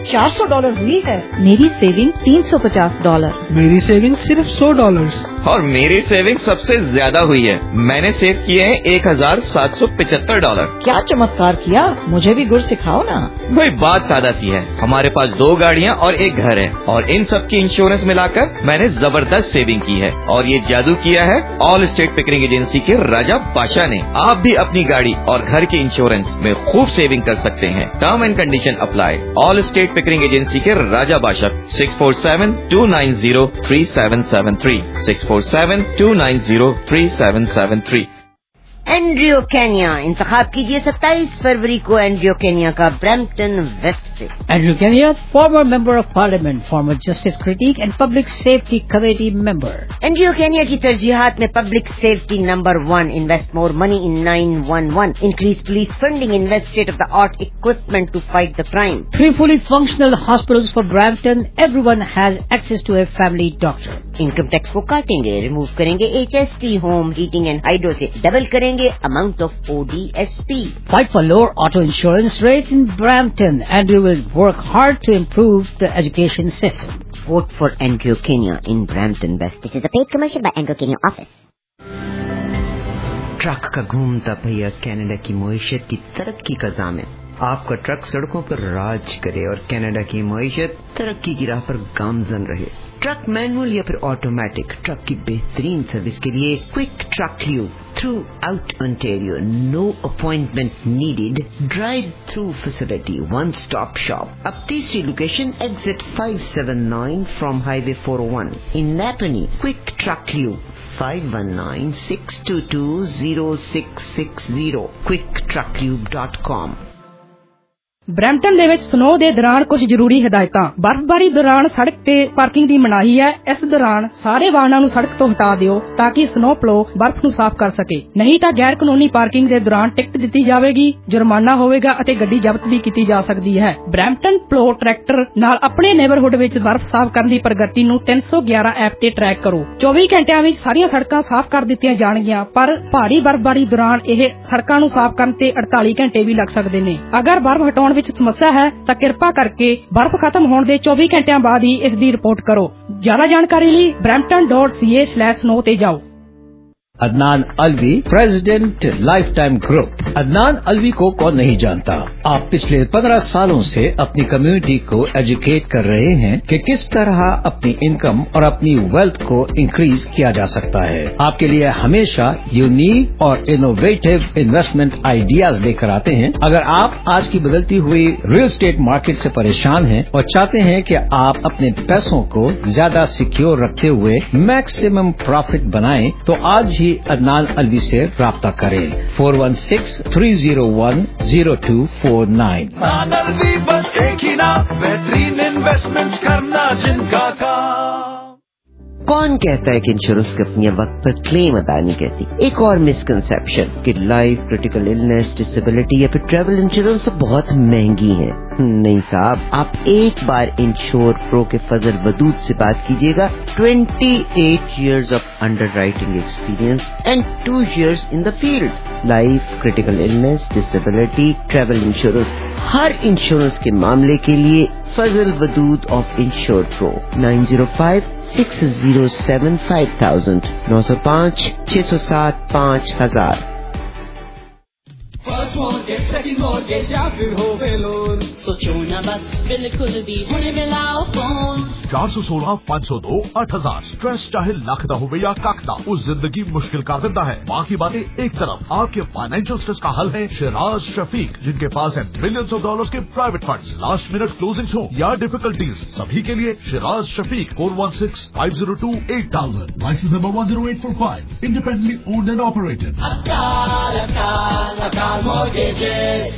$400 हुई है। मेरी सेविंग $350। मेरी सेविंग सिर्फ $100। और मेरी सेविंग सबसे ज्यादा हुई है, मैंने सेव किए हैं $1,775। क्या चमत्कार किया, मुझे भी गुर सिखाओ ना। वही बात सादा सी है, हमारे पास 2 गाड़ियाँ और 1 घर है और इन सब की इंश्योरेंस मिलाकर मैंने जबरदस्त सेविंग की है। और ये जादू किया है ऑल स्टेट पिकरिंग एजेंसी के राजा बादशाह ने। आप भी अपनी गाड़ी और घर के इंश्योरेंस में खूब सेविंग कर सकते हैं। Term and condition apply. All state Pickering agency के राजा बादशाह 647-290-3773 647-290-3773। एंड्रियो केनिया इंतखाब कीजिए 27 फरवरी को एंड्रियो केनिया का ब्रैम्पटन वेस्ट से। Andrew Kenya, former member of parliament, former justice critic and public safety committee member. Andrew Kenya की तरजीहात में public safety number 1, invest more money in 911, increase police funding, invest state of the art equipment to fight the crime. 3 fully functional hospitals for Brampton. Everyone has access to a family doctor. Income tax को काटेंगे, remove करेंगे HST, home heating and hydro से double करेंगे amount of ODSP. Fight for lower auto insurance rates in Brampton, and we will work hard to improve the education system. Vote for Andrew Kenya in Brampton West. This is a paid commercial by Andrew Kenya office. Truck का घूमता पहिया Canada की मईशत की तरक्की का ज़ामिन। आपका truck सड़कों पर राज करे और कनाडा की मईशत तरक्की की राह पर गामजन रहे। ट्रक मैनुअल या फिर ऑटोमेटिक, ट्रक की बेहतरीन सर्विस के लिए quick truck lube throughout Ontario, no appointment needed, drive through facility, one stop shop. अब तीसरी location exit 579 from highway 401 in Napanee. Quick truck lube 5196220660 quicktrucklube.com। Brampton ਦੇ ਵਿੱਚ ਸਨੋ ਦੇ ਦੌਰਾਨ ਕੁਝ ਜ਼ਰੂਰੀ ਹਦਾਇਤਾਂ। ਬਰਫ਼ਬਾਰੀ ਦੌਰਾਨ ਸੜਕ ਤੇ ਪਾਰਕਿੰਗ ਦੀ ਮਨਾਹੀ ਹੈ। ਇਸ ਦੌਰਾਨ ਸਾਰੇ ਵਾਹਨਾਂ ਨੂੰ ਸੜਕ ਤੋਂ ਹਟਾ ਦਿਓ ਤਾਂ ਕਿ ਸਨੋ ਪਲੋ ਬਰਫ਼ ਨੂੰ ਸਾਫ਼ ਕਰ ਸਕੇ, ਨਹੀਂ ਤਾਂ ਗੈਰ ਕਾਨੂੰਨੀ ਪਾਰਕਿੰਗ ਦੇ ਦੌਰਾਨ ਟਿਕਟ ਦਿੱਤੀ ਜਾਵੇਗੀ, ਜੁਰਮਾਨਾ ਹੋਵੇਗਾ ਅਤੇ ਗੱਡੀ ਜ਼ਬਤ ਵੀ ਕੀਤੀ ਜਾ ਸਕਦੀ ਹੈ। ਬਰੈਂਪਟਨ ਪਲੋ ਟਰੈਕਟਰ ਨਾਲ ਆਪਣੇ ਨੇਬਰਹੁੱਡ ਵਿੱਚ ਬਰਫ਼ ਸਾਫ਼ ਕਰਨ ਦੀ ਪ੍ਰਗਤੀ ਨੂੰ 311 ਐਪ ਤੇ ਟਰੈਕ ਕਰੋ। 24 ਘੰਟਿਆਂ ਵਿੱਚ ਸਾਰੀਆਂ ਸੜਕਾਂ ਸਾਫ਼ ਕਰ ਦਿੱਤੀਆਂ ਜਾਣਗੀਆਂ, ਪਰ ਭਾਰੀ ਬਰਫ਼ਬਾਰੀ ਦੌਰਾਨ ਇਹ ਸੜਕਾਂ ਨੂੰ ਸਾਫ਼ ਕਰਨ ਤੇ 48 ਘੰਟੇ ਵੀ ਲੱਗ ਸਕਦੇ ਨੇ। ਅਗਰ ਬਰਫ਼ ਹਟਾਉਣ ਵਿੱਚ ਸਮੱਸਿਆ ਹੈ ਤਾਂ ਕਿਰਪਾ ਕਰਕੇ ਬਰਫ਼ ਖਤਮ ਹੋਣ ਦੇ 24 ਘੰਟਿਆਂ ਬਾਅਦ ਹੀ ਇਸ ਦੀ ਰਿਪੋਰਟ ਕਰੋ। ਜ਼ਿਆਦਾ ਜਾਣਕਾਰੀ ਲਈ brampton.ca/snow ਤੇ ਜਾਓ। Adnan Alvi, president life time group. Adnan Alvi को कौन नहीं जानता। आप पिछले 15 सालों से अपनी कम्युनिटी को एजुकेट कर रहे हैं कि किस तरह अपनी इनकम और अपनी वेल्थ को इंक्रीज किया जा सकता है। आपके लिए हमेशा यूनिक और इनोवेटिव इन्वेस्टमेंट आइडियाज लेकर आते हैं। अगर आप आज की बदलती हुई रियल एस्टेट मार्केट से परेशान हैं और चाहते हैं कि आप अपने पैसों को ज्यादा सिक्योर रखते हुए मैक्सिमम प्रॉफिट बनाएं, तो आज ही अदनान अलवी से राब्ता करें। 416-301-0249। अदनान अलवी बस एक ही नाम, बेहतरीन इन्वेस्टमेंट्स करना जिनका काम। कौन कहता है कि इंश्योरेंस कंपनियां वक्त पर क्लेम अदा नहीं करती? एक और मिसकंसेप्शन कि लाइफ, क्रिटिकल इलनेस, डिसेबिलिटी या फिर ट्रैवल इंश्योरेंस तो बहुत महंगी है। नहीं साहब, आप एक बार इंश्योर प्रो के फजल वदूद से बात कीजिएगा। 28 years of underwriting experience and 2 years in the field. Life, critical illness, disability, travel insurance, हर इंश्योरेंस के मामले के लिए Fazal Wadood of insure pro 905-607-5000 905-607-5000। First mortgage, second mortgage या फिर होवे लोन, सोचो ना बस बिल्कुल भी हुणे मिलाओ फोन। 416-502-8000। स्ट्रेस चाहे लाख दा होवे या काख दा, वो जिंदगी मुश्किल कर देता है। बाकी बातें एक तरफ, आपके फाइनेंशियल स्ट्रेस का हल है शिराज शफीक, जिनके पास है मिलियंस ऑफ डॉलर्स के private funds. Last minute closings हो या डिफिकल्टीज, सभी के लिए Shiraz Shafiq. 416-502-8000। License number 10845। Independently owned and operated. Akal mortgages.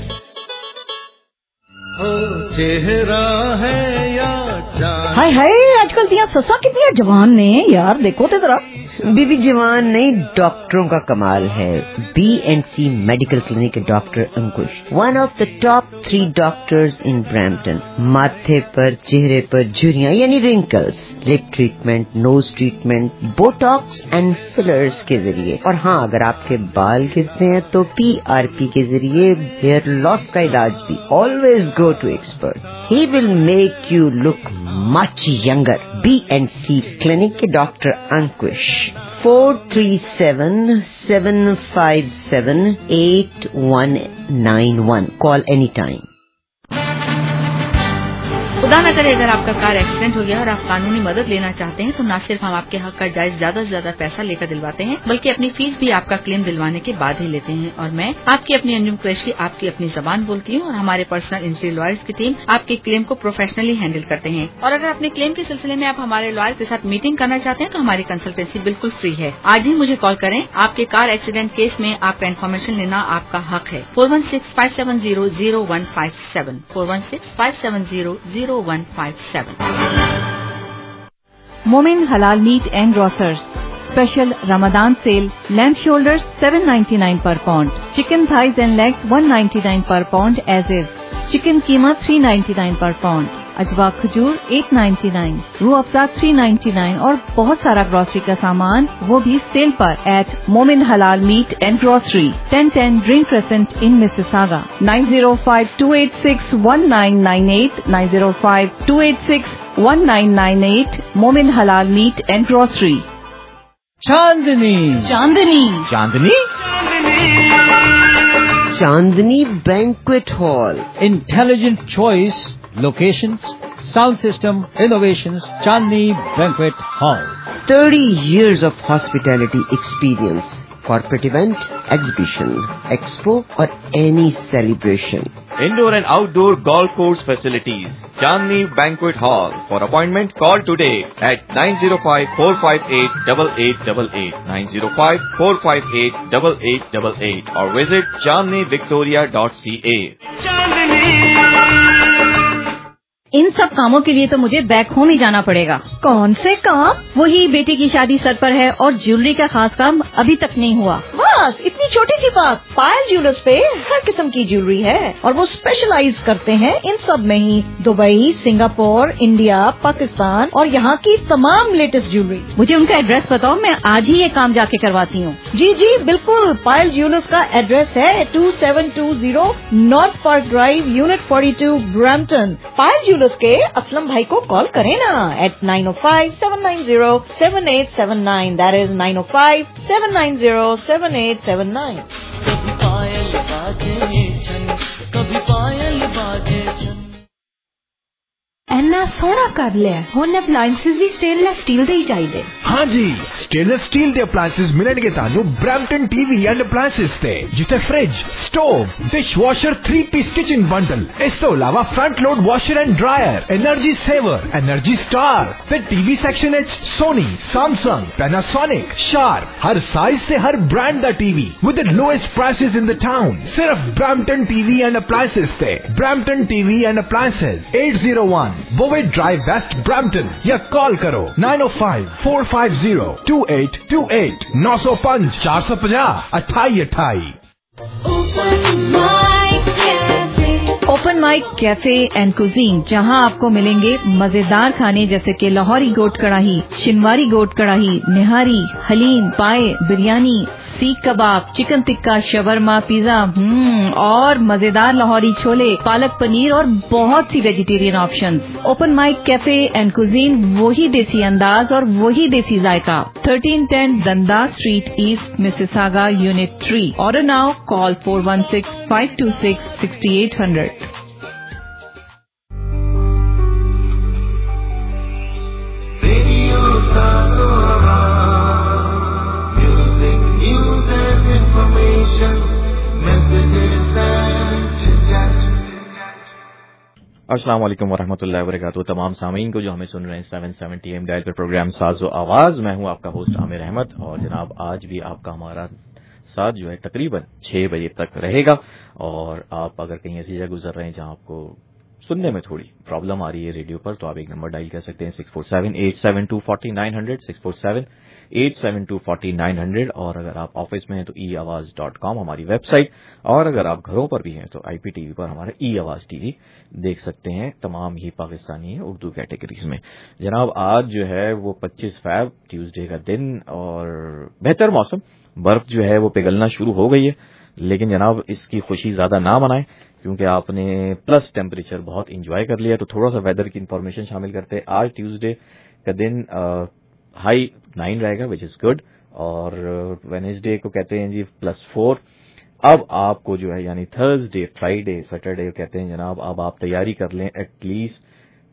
चेहरा है या जान। हाय हाय, आजकल दियां ससा कितनी जवान ने यार, देखो तो जरा। बीबी जवान नहीं, डॉक्टरों का कमाल है। B&C मेडिकल क्लिनिक के doctor Ankush, one of the top 3 doctors in Brampton. माथे पर, चेहरे पर झुर्रियां यानी wrinkles, lip treatment, nose treatment, botox and fillers के जरिए। और हाँ, अगर आपके बाल गिरते हैं तो PRP के जरिए हेयर लॉस का इलाज भी। Always go to expert, he will make you look much younger. B&C clinic के डॉक्टर अंकुश, 437-757-8191. Call anytime. खुदा न करे अगर आपका कार एक्सीडेंट हो गया और आप कानूनी मदद लेना चाहते हैं तो न सिर्फ हम आपके हक का जायज ज्यादा से ज्यादा पैसा लेकर दिलवाते हैं, बल्कि अपनी फीस भी आपका क्लेम दिलवाने के बाद ही लेते हैं। और मैं आपकी अपनी अंजुम कुरैशी आपकी अपनी जबान बोलती हूँ और हमारे पर्सनल इंजरी लॉयर्स की टीम आपके क्लेम को प्रोफेशनली हैंडल करते हैं। और अगर अपने क्लेम के सिलसिले में आप हमारे लॉयर के साथ मीटिंग करना चाहते हैं तो हमारी कंसल्टेंसी बिल्कुल फ्री है। आज ही मुझे कॉल करें। आपके कार एक्सीडेंट केस में आपका इन्फॉर्मेशन लेना आपका हक है। 416-570-0157 416-570-0157। Momin Halal meat and grocers special Ramzan sale. Lamb shoulders $7.99 per pound, chicken thighs and legs $1.99 per pound as is, chicken keema $3.99 per pound, Ajwa खजूर $8.99, रूह अफ़ज़ा $3.99 और बहुत सारा ग्रोसरी का सामान वो भी सेल पर at Momin Halal meat and grocery, 1010 dream crescent in Mississauga. 905-286-1998 905-286-1998 Momin Halal meat and grocery. Chandni Chandni Chandni Chandni banquet hall, intelligent choice, locations, sound system, innovations, Chandni Banquet Hall. 30 years of hospitality experience, corporate event, exhibition, expo or any celebration. Indoor and outdoor golf course facilities. Chandni Banquet Hall. For appointment, call today at 905-458-8888 905-458-8888 or visit chandnivictoria.ca. इन सब कामों के लिए तो मुझे back home ही जाना पड़ेगा। कौन से काम? वही बेटी की शादी सर पर है और ज्वेलरी का खास काम अभी तक नहीं हुआ। बस इतनी छोटी सी बात। पायल ज्वेलर्स पे हर किस्म की ज्वेलरी है और वो स्पेशलाइज करते हैं इन सब में ही। दुबई, सिंगापुर, इंडिया, पाकिस्तान और यहाँ की तमाम लेटेस्ट ज्वेलरी। मुझे उनका एड्रेस बताओ, मैं आज ही ये काम जाके करवाती हूँ। जी जी बिल्कुल। पायल ज्वेलर्स का एड्रेस है 2720 north park drive, unit 42, Brampton. Payal jewellers के असलम भाई को कॉल करें ना at 905-790-7879. That is 905-790-7879. कभी पायल बाजे छन, कभी पायल बाजे छन। ਇੰਨਾ ਸੋਹਣਾ ਕਰ ਲਿਆ। ਹੁਣ ਅਪਲਾਈਐਂਸਿਸ ਵੀ ਸਟੇਨਲੈਸ ਸਟੀਲ ਦੇ ਹੀ ਚਾਹੀਦੇ। हाँ जी, स्टेनलेस स्टील ਦੇ ਅਪਲਾਈਐਂਸਿਸ ਮਿਲਣਗੇ ਤੁਹਾਨੂੰ ਬ੍ਰੈਂਪਟਨ TV ਐਂਡ ਅਪਲਾਈਐਂਸਿਸ ਤੇ, ਜਿੱਥੇ fridge, stove, dishwasher, 3-piece kitchen bundle, ਇਸ ਤੋਂ ਇਲਾਵਾ front load washer and dryer, energy saver, energy star ਤੇ TV ਸੈਕਸ਼ਨ ਵਿੱਚ ਸੋਨੀ, ਸੈਮਸੰਗ, ਪੈਨਾਸੋਨਿਕ, ਸ਼ਾਰਪ, ਹਰ ਸਾਈਜ਼ ਤੇ ਹਰ ਬ੍ਰਾਂਡ ਦਾ TV with the lowest prices in the town. ਸਿਰਫ ਬ੍ਰੈਂਪਟਨ TV ਐਂਡ ਅਪਲਾਈਐਂਸਿਸ ਤੇ। Brampton TV and appliances 801 Bovey Drive West, Brampton. या call करो 905-450-2828 905-450-2828। Open mic cafe and cuisine, जहां आपको मिलेंगे मजेदार खाने जैसे कि लाहौरी गोट कढ़ाई, शिनवारी गोट कढ़ाई, निहारी, haleem, paya, biryani, seekh kabab, chicken tikka, shawarma, pizza और मजेदार लाहौरी छोले, पालक पनीर और बहुत सी vegetarian options. Open mic cafe and cuisine, वही देसी अंदाज और वही देसी जायका। 1310 Dundas street east, Mississauga, unit 3। Order now, call 416-526-6800। अस्सलाम वालेकुम वरहमतुल्लाहि वबरकातुहू। तमाम सामीन को जो हमें सुन रहे हैं 770 AM डायल पर प्रोग्राम साज़ो आवाज़, मैं हूं आपका होस्ट आमिर अहमद। और जनाब आज भी आपका हमारा साथ जो है तकरीबन 6 बजे तक रहेगा। और आप अगर कहीं ऐसी जगह गुजर रहे हैं जहां आपको सुनने में थोड़ी प्रॉब्लम आ रही है रेडियो पर, तो आप एक नंबर डायल कर सकते हैं 647-872-4900, 647-872-4900। और अगर आप ऑफिस में हैं तो eawaz.com हमारी वेबसाइट, और अगर आप घरों पर भी हैं तो IPTV पर हमारा eAwaz TV देख सकते हैं, तमाम ही पाकिस्तानी उर्दू कैटेगरीज में। जनाब आज जो है वो 25 फैब ट्यूसडे का दिन, और बेहतर मौसम, बर्फ जो है वो पिघलना शुरू हो गई है, लेकिन जनाब इसकी खुशी ज्यादा ना मनाएं क्योंकि आपने प्लस टेम्परेचर बहुत इंजॉय कर लिया। तो थोड़ा सा वेदर की इंफॉर्मेशन शामिल करते हैं। आज ट्यूसडे का दिन हाई 9 रहेगा, विच इज गुड, और वेडनेसडे को कहते हैं जी +4। अब आपको जो है यानी थर्सडे, फ्राइडे, सैटरडे कहते हैं जनाब, अब आप तैयारी कर लें, एटलीस्ट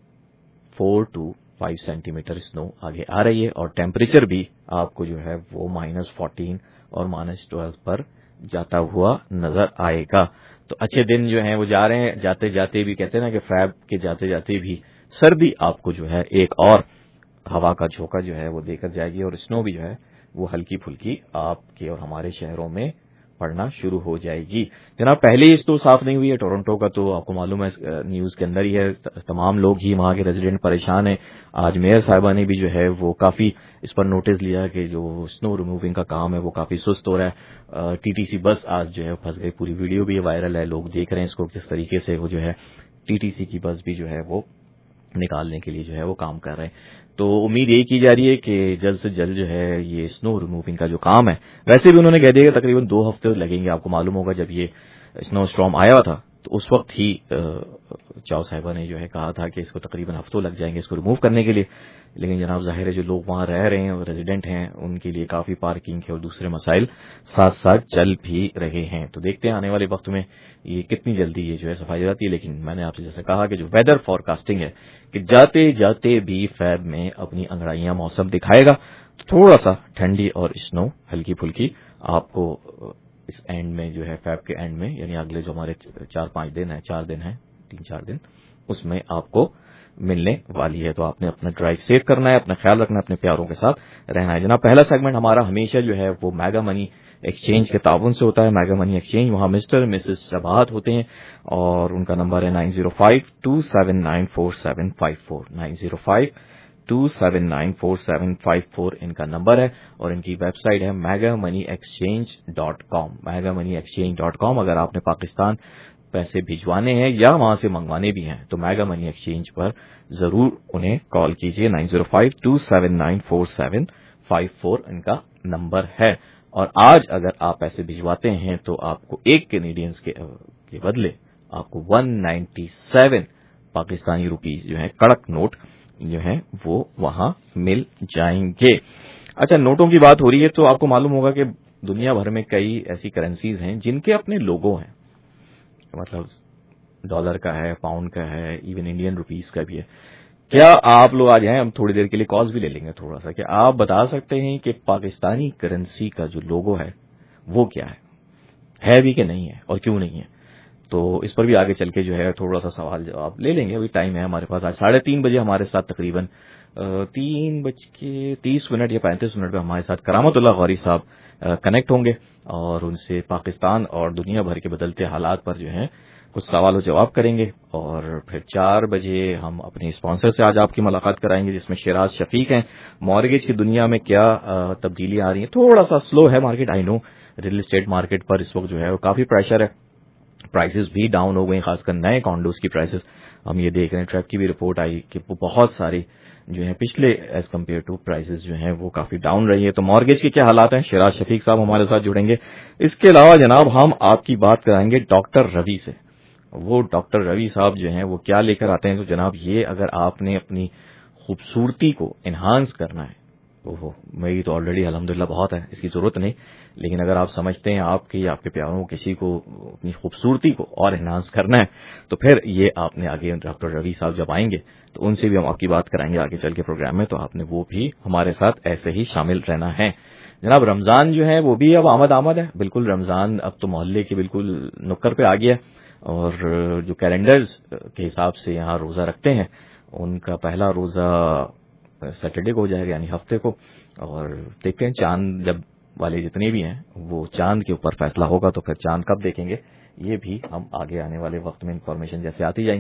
4 to 5 सेंटीमीटर स्नो आगे आ रही है, और टेम्परेचर भी आपको जो है वो -14 और -12 पर जाता हुआ नजर आएगा। तो अच्छे दिन जो हैं वो जा रहे हैं, जाते जाते भी कहते हैं ना कि फैब के जाते जाते भी सर्दी आपको जो है एक और हवा का झोंका जो है वो देकर जाएगी, और स्नो भी जो है वो हल्की फुल्की आपके और हमारे शहरों में पड़ना शुरू हो जाएगी। जनाब पहले ही स्नो साफ नहीं हुई है टोरंटो का, तो आपको मालूम है न्यूज के अंदर ही है, तमाम लोग ही वहां के रेजिडेंट परेशान हैं। आज मेयर साहिबा ने भी जो है वो काफी इस पर नोटिस लिया कि जो स्नो रिमूविंग का काम है वो काफी सुस्त हो रहा है। TTC बस आज जो है फंस गई, पूरी वीडियो भी वायरल है, लोग देख रहे हैं इसको किस तरीके से वो जो है TTC की बस भी जो है वो निकालने के लिए जो है वो काम कर रहे हैं। तो उम्मीद यही की जा रही है कि जल्द से जल्द जो है ये स्नो रिमूविंग का जो काम है, वैसे भी उन्होंने कह दिया कि तकरीबन 2 हफ्ते लगेंगे। आपको मालूम होगा जब ये स्नो स्टॉर्म आया था तो उस वक्त ही चाव साहिबा ने जो है कहा था कि इसको तकरीबन हफ्तों लग जाएंगे इसको रिमूव करने के लिए, लेकिन जनाब जाहिर है जो लोग वहां रह रहे हैं और रेजिडेंट हैं उनके लिए काफी पार्किंग के और दूसरे मसाइल साथ साथ चल भी रहे हैं। तो देखते हैं आने वाले वक्त में ये कितनी जल्दी ये जो है सफाई हो जाती है। लेकिन मैंने आपसे जैसे कहा कि जो वेदर फॉरकास्टिंग है कि जाते जाते भी फैब में अपनी अंगड़ाइयां मौसम दिखाएगा, तो थोड़ा सा ठंडी और स्नो हल्की फुल्की आपको इस एंड में जो है फैब के एंड में, यानी अगले जो हमारे 4-5 दिन है, 4 दिन है, 3-4 दिन, उसमें आपको मिलने वाली है। तो आपने अपना ड्राइव सेव करना है, अपना ख्याल रखना है, अपने प्यारों के साथ रहना है। जनाब पहला सेगमेंट हमारा हमेशा जो है वो मेगा मनी एक्सचेंज के ताउन से होता है। मेगा मनी एक्सचेंज, वहां मिस्टर मिसेस शबात होते हैं और उनका नंबर है 9052794754, 9052794754 इनका नंबर है, और इनकी वेबसाइट है megamoneyexchange.com, megamoneyexchange.com। अगर आपने पाकिस्तान पैसे भिजवाने हैं या वहां से मंगवाने भी हैं तो मेगा मनी एक्सचेंज पर जरूर उन्हें कॉल कीजिए, 9052794754 इनका नंबर है। और आज अगर आप पैसे भिजवाते हैं तो आपको 1 कैनेडियंस के बदले आपको 197 पाकिस्तानी रुपीस जो है कड़क नोट जो है वो वहां मिल जाएंगे। अच्छा, नोटों की बात हो रही है तो आपको मालूम होगा कि दुनिया भर में कई ऐसी करेंसीज हैं जिनके अपने लोगो हैं, मतलब डॉलर का है, पाउंड का है, इवन इंडियन रुपीस का भी है। क्या आप लोग आज हैं, हम थोड़ी देर के लिए कॉल्स भी ले लेंगे थोड़ा सा, क्या आप बता सकते हैं कि पाकिस्तानी करेंसी का जो लोगो है वो क्या है भी कि नहीं है, और क्यों नहीं है? तो इस पर भी आगे चल के जो है थोड़ा सा सवाल जवाब ले लेंगे। अभी टाइम है हमारे पास, आज 3:30 बजे हमारे साथ तकरीबन 3:30 या 35 मिनट में हमारे साथ करामतुल्लाह गौरी साहब कनेक्ट होंगे और उनसे पाकिस्तान और दुनिया भर के बदलते हालात पर जो है कुछ सवाल और जवाब करेंगे। और फिर 4 बजे हम अपने स्पॉन्सर से आज आपकी मुलाकात कराएंगे जिसमें शिराज शफीक हैं। मॉर्गेज की दुनिया में क्या तब्दीलियां आ रही हैं, थोड़ा सा स्लो है market, I know, real estate market पर इस वक्त जो है वो काफी प्रेशर है, प्राइसेस भी डाउन हो गई, खासकर नए कॉन्डोज की प्राइसेस हम ये देख रहे हैं। ट्रैप की भी रिपोर्ट आई कि वो बहुत सारी जो है पिछले एज कम्पेयर टू प्राइसेस जो हैं वो काफी डाउन रही है। तो मॉर्गेज के क्या हालात हैं, शिराज शफीक साहब हमारे साथ जुड़ेंगे। इसके अलावा जनाब हम आपकी बात कराएंगे डॉक्टर रवि से। वो डॉक्टर रवि साहब जो हैं वो क्या लेकर आते हैं, तो जनाब ये अगर आपने अपनी खूबसूरती को एनहांस करना है, ओहो मेरी तो ऑलरेडी अल्हम्दुलिल्लाह बहुत है, इसकी जरूरत नहीं, लेकिन अगर आप समझते हैं आपके प्यारों किसी को अपनी खूबसूरती को और एनहांस करना है तो फिर ये आपने आगे डॉक्टर रवि साहब जब आएंगे तो उनसे भी हम आपकी बात कराएंगे आगे चल के प्रोग्राम में, तो आपने वो भी हमारे साथ ऐसे ही शामिल रहना है। जनाब रमजान जो है वो भी अब आमद है, बिल्कुल रमजान अब तो मोहल्ले के बिल्कुल नुक्कर पे आ गया और जो कैलेंडर्स के हिसाब से यहाँ रोजा रखते हैं उनका पहला रोजा सैटरडे को हो जाएगा, यानी हफ्ते को। और देखते हैं चांद जब वाले जितने भी हैं वो चांद के ऊपर फैसला होगा, तो फिर चांद कब देखेंगे ये भी हम आगे आने वाले वक्त में इंफॉर्मेशन जैसे आती जाएंगी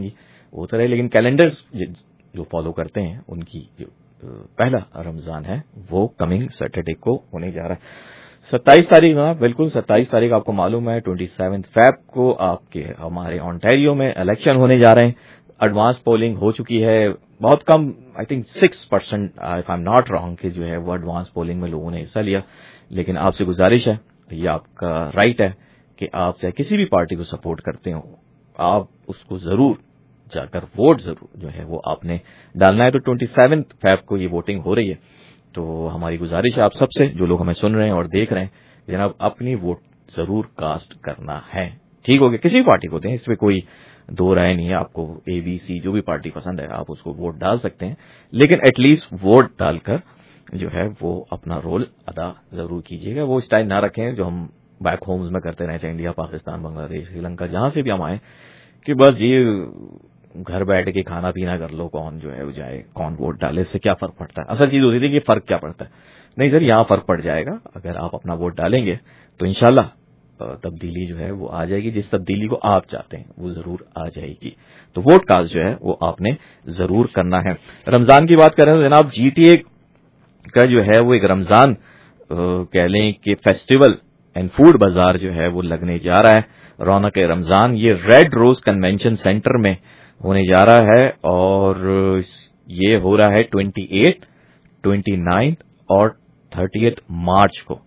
ہوتا رہے. لیکن کیلنڈرز جو فالو کرتے ہیں ان کی جو پہلا رمضان ہے وہ کمنگ سیٹرڈے کو ہونے جا رہا ہے 27 تاریخ. بالکل 27 تاریخ آپ کو معلوم ہے 27 فیب کو آپ کے ہمارے آنٹیریو میں الیکشن ہونے جا رہے ہیں. ایڈوانس پولنگ ہو چکی ہے, بہت کم, I think 6% if I'm not wrong کہ جو ہے وہ ایڈوانس پولنگ میں لوگوں نے حصہ لیا. لیکن آپ سے گزارش ہے, یہ آپ کا رائٹ ہے کہ آپ چاہے کسی بھی پارٹی کو سپورٹ کرتے ہو, آپ اس کو ضرور جا کر ووٹ ضرور جو ہے وہ آپ نے ڈالنا ہے. تو 27 فیب کو یہ ووٹنگ ہو رہی ہے. تو ہماری گزارش ہے آپ سب سے, جو لوگ ہمیں سن رہے ہیں اور دیکھ رہے ہیں, جناب اپنی ووٹ ضرور کاسٹ کرنا ہے. ٹھیک ہو گیا, کسی بھی پارٹی کو دیں, اس میں کوئی دو رائے نہیں ہے. آپ کو اے بی سی جو بھی پارٹی پسند ہے آپ اس کو ووٹ ڈال سکتے ہیں, لیکن ایٹ لیسٹ ووٹ ڈال کر جو ہے وہ اپنا رول ادا ضرور کیجیے گا. وہ اسٹائل نہ رکھیں جو ہم بیک ہومز میں کرتے رہے, چاہے انڈیا, پاکستان, بنگلہ دیش, سری لنکا, جہاں سے بھی ہم آئیں, کہ بس یہ گھر بیٹھ کے کھانا پینا کر لو, کون جو ہے وہ جائے, کون ووٹ ڈالے, اس سے کیا فرق پڑتا ہے. اصل چیز ہوتی تھی کہ فرق کیا پڑتا ہے. نہیں سر, یہاں فرق پڑ جائے گا. اگر آپ اپنا ووٹ ڈالیں گے تو انشاءاللہ تبدیلی جو ہے وہ آ جائے گی. جس تبدیلی کو آپ چاہتے ہیں وہ ضرور آ جائے گی. تو ووٹ کاسٹ جو ہے وہ آپ نے ضرور کرنا ہے. رمضان کی بات کریں تو جناب جی ٹی اے کا جو ہے وہ ایک رمضان کہہ لیں کہ فیسٹیول اینڈ فوڈ بازار جو ہے وہ لگنے جا رہا ہے. رونق رمضان یہ ریڈ روز کنونشن سینٹر میں ہونے جا رہا ہے, اور یہ ہو رہا ہے 28, 29 اور 30 مارچ کو.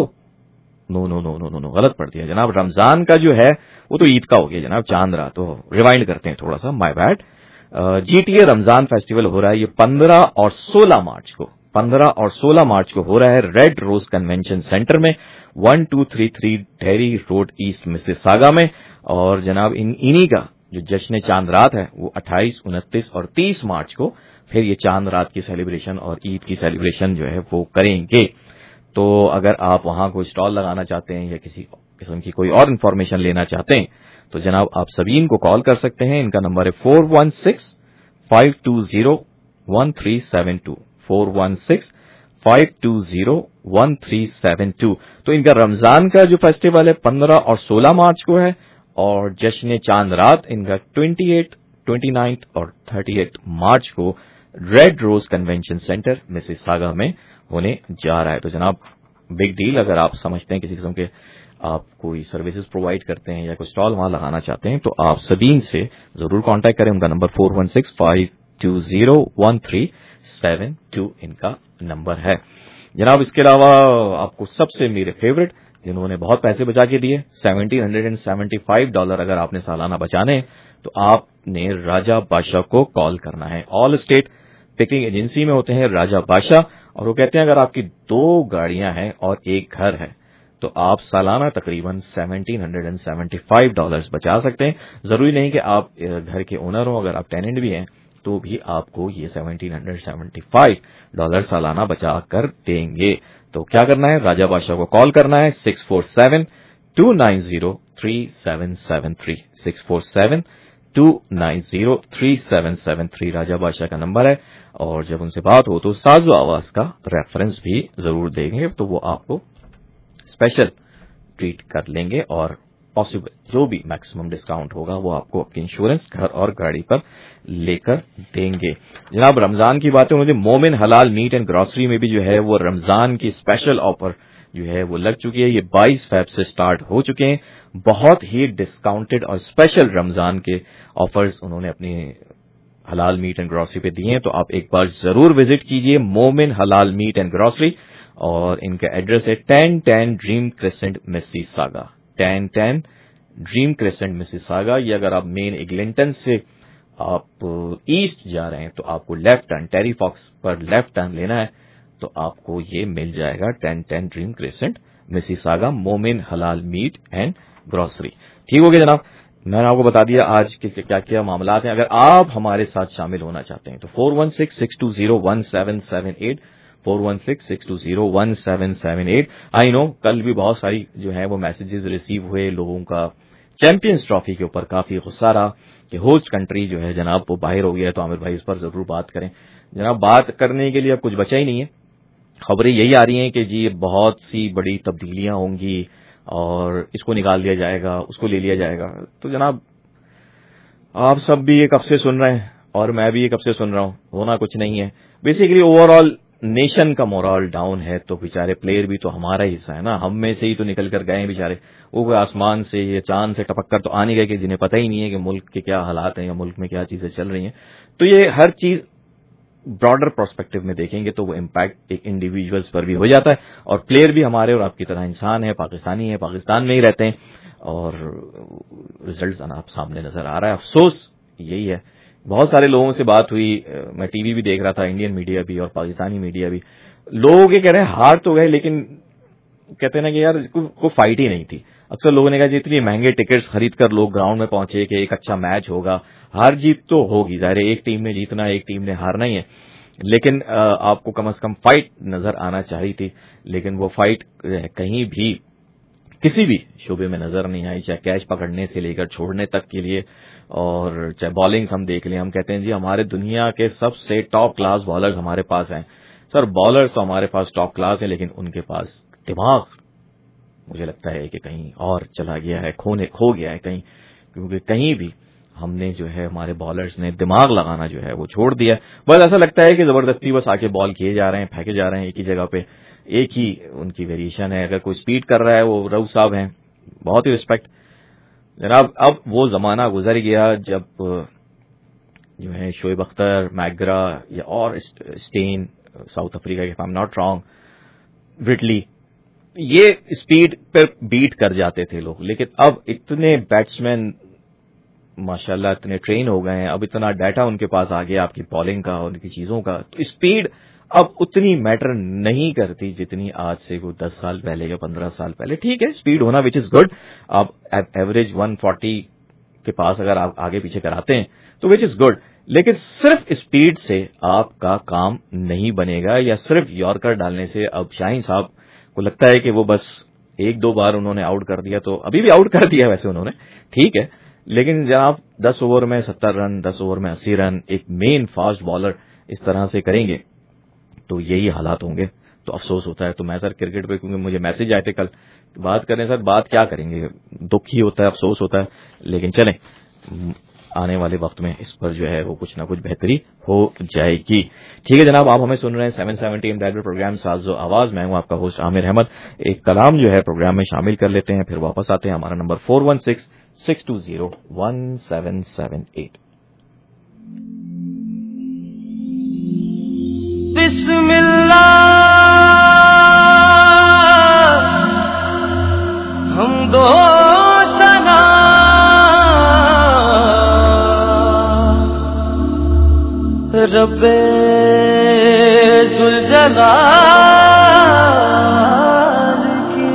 نو غلط پڑ دیا جناب. رمضان کا جو ہے وہ تو عید کا ہو گیا جناب, چاند رات. تو ریوائنڈ کرتے ہیں تھوڑا سا, my bad. G T A Ramzan festival ہو رہا ہے یہ 15 اور 16 مارچ کو ہو رہا ہے ریڈ روز کنونشن سینٹر میں, 1233 ڈیری روڈ ایسٹ مسیساگا میں. اور جناب انہی کا جو جشن چاند رات ہے وہ 28, 29 اور 30 مارچ کو پھر یہ چاند رات کی سیلیبریشن اور عید کی سیلیبریشن جو ہے وہ کریں گے. تو اگر آپ وہاں کوئی اسٹال لگانا چاہتے ہیں یا کسی قسم کی کوئی اور انفارمیشن لینا چاہتے ہیں تو جناب آپ سبین کو کال کر سکتے ہیں. ان کا نمبر ہے 416-520-1372, 416-520-1372. تو ان کا رمضان کا جو فیسٹیول ہے 15 اور 16 مارچ کو ہے, اور جشن چاند رات ان کا 28, 29 اور 30 مارچ کو red rose convention centre Mississauga میں ہونے جا رہا ہے. تو جناب بگ ڈیل. اگر آپ سمجھتے ہیں کسی قسم کے آپ کوئی سروسز پرووائڈ کرتے ہیں یا کوئی اسٹال وہاں لگانا چاہتے ہیں تو آپ سبین سے ضرور کانٹیکٹ کریں. ان کا نمبر 416-520-1372 ان کا نمبر ہے جناب. اس کے علاوہ آپ کو سب سے میرے فیوریٹ جنہوں نے بہت پیسے بچا کے دیے, $1,775 اگر آپ نے سالانہ بچانے تو آپ نے راجہ بادشاہ کو کال کرنا ہے. آل اسٹیٹ پکنگ ایجنسی میں ہوتے ہیں راجہ بادشاہ, اور وہ کہتے ہیں اگر آپ کی 2 گاڑیاں ہیں اور ایک گھر ہے تو آپ سالانہ تقریباً $1,775 بچا سکتے ہیں. ضروری نہیں کہ آپ گھر کے اونر ہوں, اگر آپ ٹیننٹ بھی ہیں تو بھی آپ کو یہ $1,775 سالانہ بچا کر دیں گے. تو کیا کرنا ہے, راجہ بادشاہ کو کال کرنا ہے 647-290-3773, 647-290-3773 راجہ بادشاہ کا نمبر ہے. اور جب ان سے بات ہو تو ساز و آواز کا ریفرنس بھی ضرور دیں گے, تو وہ آپ کو اسپیشل ٹریٹ کر لیں گے, اور پاسبل جو بھی میکسیمم ڈسکاؤنٹ ہوگا وہ آپ کو اپنی انشورنس گھر اور گاڑی پر لے کر دیں گے. جناب رمضان کی باتیں مجھے مومن حلال میٹ اینڈ گروسری میں بھی جو ہے وہ رمضان کی اسپیشل آفر جو ہے وہ لگ چکی ہے. یہ 22 فیب سے سٹارٹ ہو چکے ہیں. بہت ہی ڈسکاؤنٹڈ اور اسپیشل رمضان کے آفرز انہوں نے اپنی حلال میٹ اینڈ گروسری پہ دیے ہیں. تو آپ ایک بار ضرور وزٹ کیجئے مومن حلال میٹ اینڈ گروسری, اور ان کا ایڈریس ہے 1010 dream crescent Mississauga, 1010 dream crescent Mississauga. یہ اگر آپ مین ایگلنٹن سے آپ ایسٹ جا رہے ہیں تو آپ کو لیفٹ ٹرن, ٹیری فاکس پر لیفٹ ٹرن لینا ہے, تو آپ کو یہ مل جائے گا 1010 ڈریم کریسنٹ مسیساگا, مومن حلال میٹ اینڈ گروسری. ٹھیک ہو گیا جناب, میں نے آپ کو بتا دیا آج کے کیا کیا معاملات ہیں. اگر آپ ہمارے ساتھ شامل ہونا چاہتے ہیں تو 416-620-1778, 416-620-1778. آئی نو کل بھی بہت ساری جو ہے وہ میسیجز ریسیو ہوئے, لوگوں کا چیمپئنز ٹرافی کے اوپر کافی غصہ رہا کہ ہوسٹ کنٹری جو ہے جناب وہ باہر ہو گیا. تو عامر بھائی اس پر ضرور بات کریں جناب. بات کرنے کے لیے اب کچھ بچا ہی نہیں ہے. خبریں یہی آ رہی ہیں کہ جی بہت سی بڑی تبدیلیاں ہوں گی اور اس کو نکال دیا جائے گا, اس کو لے لیا جائے گا. تو جناب آپ سب بھی یہ کب سے سن رہے ہیں اور میں بھی یہ کب سے سن رہا ہوں, ہونا کچھ نہیں ہے. بیسیکلی اوور آل نیشن کا مورال ڈاؤن ہے, تو بیچارے پلیئر بھی تو ہمارا حصہ ہے نا, ہم میں سے ہی تو نکل کر گئے ہیں بیچارے. وہ کوئی آسمان سے یا چاند سے ٹپک کر تو آ نہیں گئے کہ جنہیں پتہ ہی نہیں ہے کہ ملک کے کیا حالات ہیں یا ملک میں کیا چیزیں چل رہی ہیں. تو یہ ہر چیز براڈر پرسپیکٹو میں دیکھیں گے تو وہ امپیکٹ ایک انڈیویجولس پر بھی ہو جاتا ہے, اور پلیئر بھی ہمارے اور آپ کی طرح انسان ہے, پاکستانی ہے, پاکستان میں ہی رہتے ہیں, اور ریزلٹس آپ سامنے نظر آ رہا ہے. افسوس یہی ہے. بہت سارے لوگوں سے بات ہوئی, میں ٹی وی بھی دیکھ رہا تھا, انڈین میڈیا بھی اور پاکستانی میڈیا بھی, لوگ یہ کہہ رہے ہیں ہار تو گئے لیکن کہتے ہیں نا کہ یار کوئی فائٹ ہی نہیں تھی. اکثر لوگوں نے کہا جی اتنی مہنگے ٹکٹس خرید کر لوگ گراؤنڈ میں پہنچے کہ ایک اچھا میچ ہوگا, ہار جیت تو ہوگی, ظاہر ہے ایک ٹیم نے جیتنا ایک ٹیم نے ہارنا ہی ہے, لیکن آپ کو کم از کم فائٹ نظر آنا چاہیے تھی. لیکن وہ فائٹ کہیں بھی کسی بھی شعبے میں نظر نہیں آئی, چاہے کیچ پکڑنے سے لے کر چھوڑنے تک کے لیے, اور چاہے بالنگز ہم دیکھ لیں. ہم کہتے ہیں جی ہمارے دنیا کے سب سے ٹاپ کلاس بالرز ہمارے پاس ہیں. سر بالرز تو ہمارے پاس ٹاپ کلاس ہیں, لیکن ان کے پاس دماغ مجھے لگتا ہے کہ کہیں اور چلا گیا ہے, کھو گیا ہے کہیں, کیونکہ کہیں بھی ہم نے جو ہے ہمارے بالرز نے دماغ لگانا جو ہے وہ چھوڑ دیا. بس ایسا لگتا ہے کہ زبردستی بس آ کے بال کیے جا رہے ہیں, پھینکے جا رہے ہیں ایک ہی جگہ پہ, ایک ہی ان کی ویریشن ہے. اگر کوئی اسپیڈ کر رہا ہے وہ رؤف صاحب ہیں, بہت ہی رسپیکٹ جناب. اب وہ زمانہ گزر گیا جب جو ہے شعیب اختر, میکگرا یا اور اسٹین ساؤتھ افریقہ کے, ایم ناٹ رانگ, برٹلی, یہ اسپیڈ پر بیٹ کر جاتے تھے لوگ. لیکن اب اتنے بیٹسمین ماشاءاللہ اتنے ٹرین ہو گئے ہیں, اب اتنا ڈیٹا ان کے پاس آ گیا آپ کی بالنگ کا, ان کی چیزوں کا, تو اسپیڈ اب اتنی میٹر نہیں کرتی جتنی آج سے کوئی 10 سال پہلے یا 15 سال پہلے. ٹھیک ہے اسپیڈ ہونا وچ از گڈ, آپ ایوریج 140 کے پاس اگر آپ آگے پیچھے کراتے ہیں تو وچ از گڈ, لیکن صرف اسپیڈ سے آپ کا کام نہیں بنے گا, یا صرف یارکر ڈالنے سے. اب شاہین صاحب کو لگتا ہے کہ وہ بس ایک دو بار انہوں نے آؤٹ کر دیا, تو ابھی بھی آؤٹ کر دیا ویسے انہوں نے, ٹھیک ہے, لیکن جناب 10 اوور میں 70 رن, 10 اوور میں 80 رن ایک مین فاسٹ بالر اس طرح سے کریں گے تو یہی حالات ہوں گے. تو افسوس ہوتا ہے. تو میں سر کرکٹ پہ کیونکہ مجھے میسج آئے تھے کل, بات کریں سر, بات کیا کریں گے, دکھ ہی ہوتا ہے, افسوس ہوتا ہے, لیکن چلیں آنے والے وقت میں اس پر جو ہے وہ کچھ نہ کچھ بہتری ہو جائے گی. ٹھیک ہے جناب, آپ ہمیں سن رہے ہیں 770 ریڈیو پروگرام ساز و آواز. میں ہوں آپ کا ہوسٹ عامر احمد. ایک کلام جو ہے پروگرام میں شامل کر لیتے ہیں, پھر واپس آتے ہیں. ہمارا نمبر 4166201778. بسم اللہ ہم دو سنا رب ذوالجلال کی.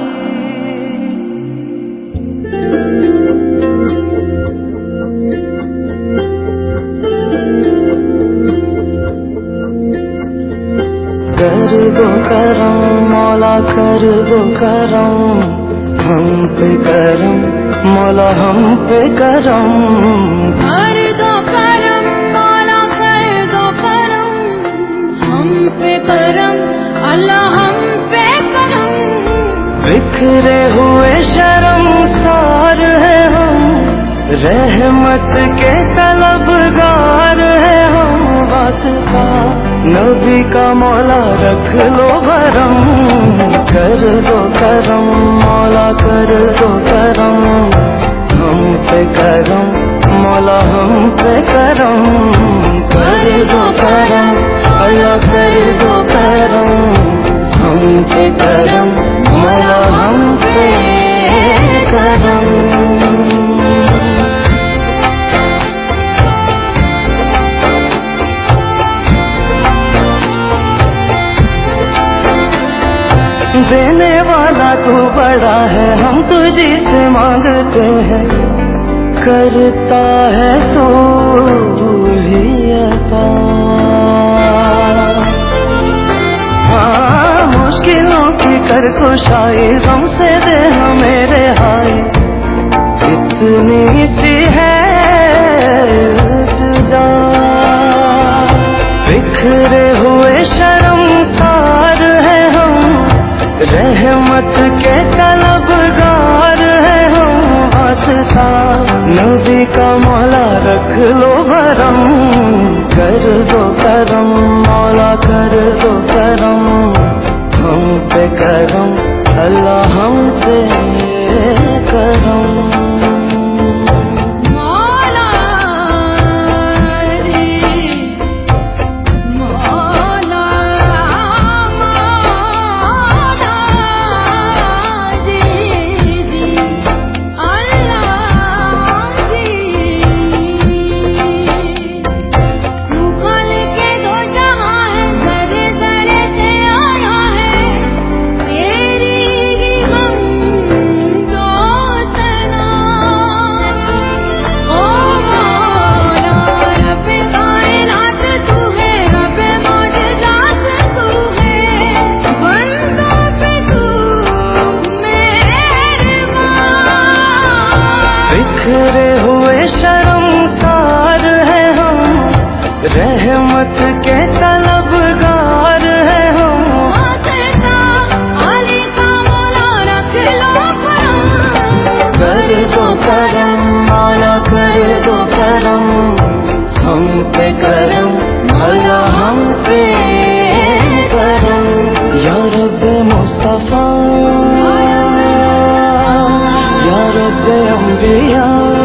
کر دو کرم مولا, کر دو کرم ہم پہ کرم مولا, ہم پہ کرم. کر دو کرم مولا, کر دو کرم ہم پہ کرم اللہ, ہم پہ کرم. بکھرے ہوئے شرم سار ہے ہم, رحمت کے طلبگار ہے ہم. واسطہ نبی کا مولا رکھ لو بھرم. کر دو کرم مولا, کر دو کرم ہم پہ کرم مولا, ہم پہ کرم. کر دو کرم اللہ, کر دو کرم ہم پہ کرم مولا, ہم پہ کرم. دینے والا تو بڑا ہے, ہم تجھی سے مانگتے ہیں, کرتا ہے تو ہی عطا. ہاں مشکلوں کی کر کشائی, غم سے دے ہمیں رہائی, اتنی سی ہے التجا. بکھرے ہوئے شرم سار ہے ہم, رحمت کے طلبگار ہے ہم. वास्ता नबी का मौला रख लो भरम, कर दो करम मौला कर दो करम, हम पे करम अल्लाह हम पे करम। बिखरे हुए शर्मसार है हम, रहमत के तलबगार है हम, कर दो करम मौला कर दो करम, हम पे करम अल्लाह हम पे करम। या रब मुस्तफा या रब अंबिया,